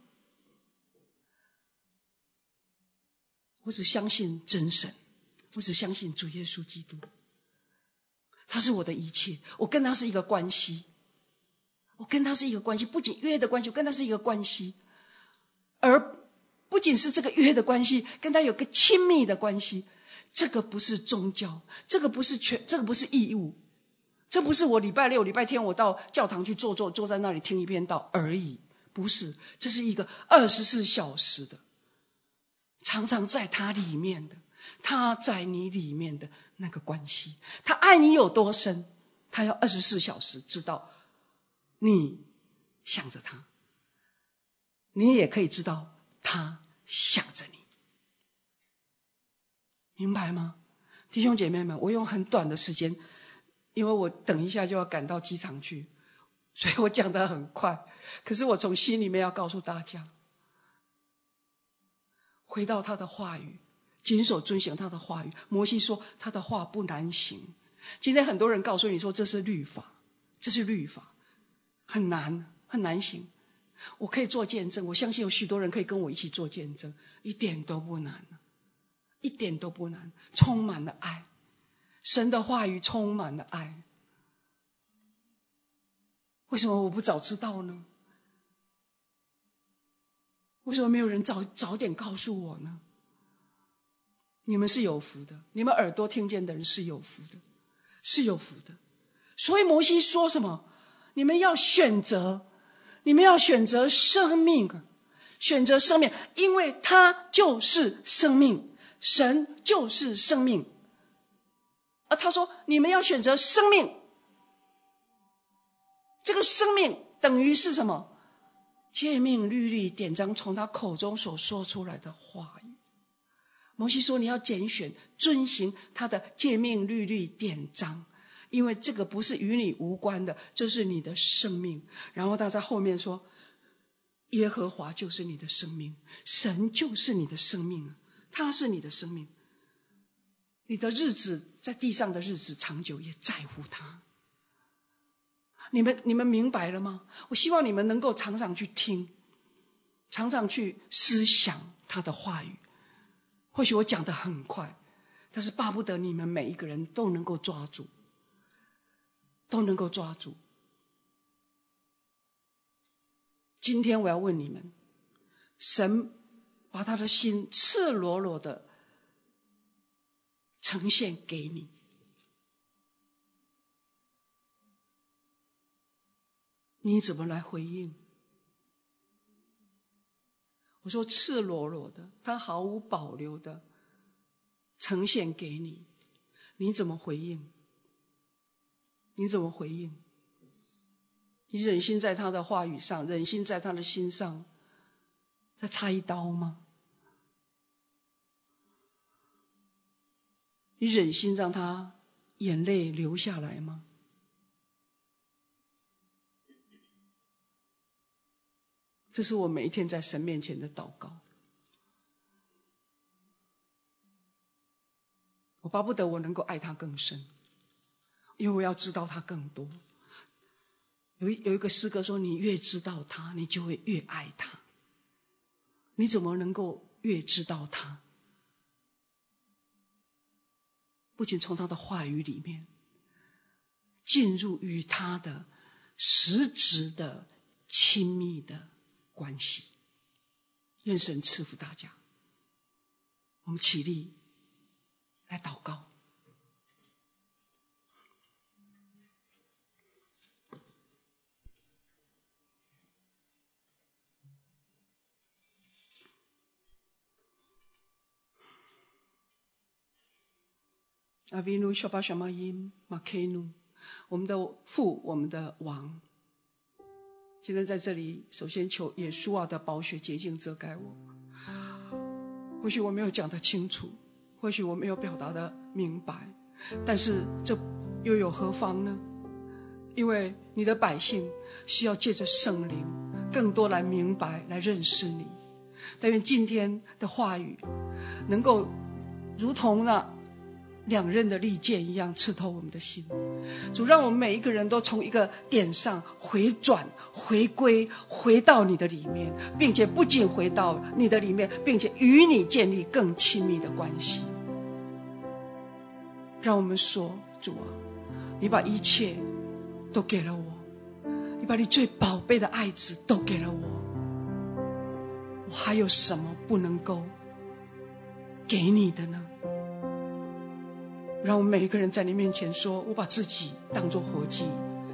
Speaker 1: 我只相信真神，我只相信主耶稣基督，他是我的一切，我跟他是一个关系，我跟他是一个关系，不仅约的关系，我跟他是一个关系，而不仅是这个约的关系，跟他有个亲密的关系。这个不是宗教，这个不是全，这个不是义务，这不是我礼拜六礼拜天我到教堂去坐坐坐在那里听一篇道而已，不是，这是一个二十四小时的，常常在他里面的，他在你里面的那个关系。他爱你有多深，他要二十四小时知道你想着他，你也可以知道他想着你，明白吗？弟兄姐妹们，我用很短的时间，因为我等一下就要赶到机场去，所以我讲得很快，可是我从心里面要告诉大家，回到他的话语，谨守遵行他的话语。摩西说他的话不难行，今天很多人告诉你说这是律法，这是律法，很难很难行。我可以做见证，我相信有许多人可以跟我一起做见证，一点都不难，一点都不难，充满了爱，神的话语充满了爱。为什么我不早知道呢？为什么没有人早早点告诉我呢？你们是有福的，你们耳朵听见的人是有福的，是有福的。所以摩西说什么？你们要选择，你们要选择生命，选择生命，因为他就是生命， 神就是生命。而他说你们要选择生命，这个生命等于是什么？诫命律例典章从他口中所说出来的话语。摩西说你要拣选遵行他的诫命律例典章，因为这个不是与你无关的，这是你的生命。然后他在后面说耶和华就是你的生命，神就是你的生命，他是你的生命。你的日子在地上的日子长久也在乎他。你们你们明白了吗？我希望你们能够常常去听，常常去思想他的话语。或许我讲得很快，但是巴不得你们每一个人都能够抓住，都能够抓住。今天我要问你们，神把他的心赤裸裸的呈现给你，你怎么来回应？我说赤裸裸的，他毫无保留的呈现给你，你怎么回应？你怎么回应？你忍心在他的话语上，忍心在他的心上再插一刀吗？你忍心让他眼泪流下来吗？这是我每一天在神面前的祷告。我巴不得我能够爱他更深，因为我要知道他更多。有一有一个诗歌说，你越知道他，你就会越爱他。你怎么能够越知道他？不仅从他的话语里面进入与他的实质的亲密的关系。愿神赐福大家。我们起立来祷告。阿维努小巴小马音马 K 努，我们的父，我们的王。今天在这里，首先求耶稣啊的宝血洁净遮盖我。或许我没有讲得清楚，或许我没有表达得明白，但是这又有何妨呢？因为你的百姓需要借着圣灵更多来明白，来认识你。但愿今天的话语能够如同那两刃的利剑一样刺透我们的心。主，让我们每一个人都从一个点上回转回归，回到你的里面，并且不仅回到你的里面，并且与你建立更亲密的关系。让我们说，主啊，你把一切都给了我，你把你最宝贝的爱子都给了我，我还有什么不能够给你的呢？让我们每一个人在你面前说，我把自己当作活祭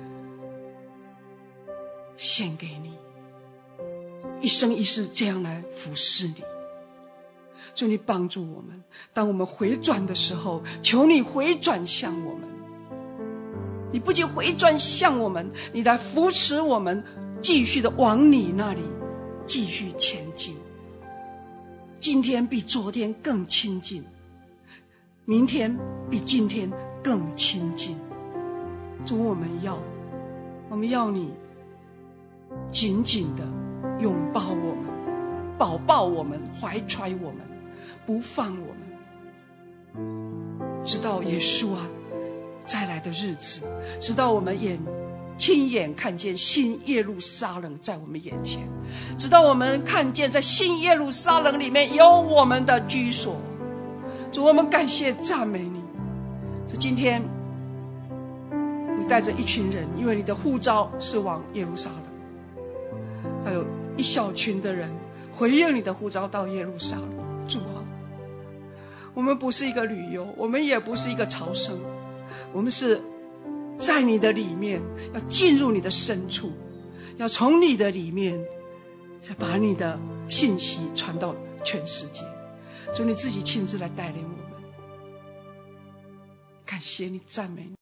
Speaker 1: 献给你，一生一世这样来服侍你。求你帮助我们，当我们回转的时候，求你回转向我们。你不仅回转向我们，你来扶持我们，继续的往你那里继续前进。今天比昨天更亲近，明天比今天更亲近。主，我们要我们要你紧紧的拥抱我们，抱抱我们，怀揣我们，不放我们，直到耶稣啊再来的日子，直到我们眼亲眼看见新耶路撒冷在我们眼前，直到我们看见在新耶路撒冷里面有我们的居所。主，我们感谢赞美你。所以今天你带着一群人，因为你的呼召是往耶路撒冷，还有一小群的人回应你的呼召到耶路撒冷。主啊，我们不是一个旅游，我们也不是一个朝圣，我们是在你的里面，要进入你的深处，要从你的里面再把你的信息传到全世界。 主你自己亲自来带领我们。感谢你，赞美你。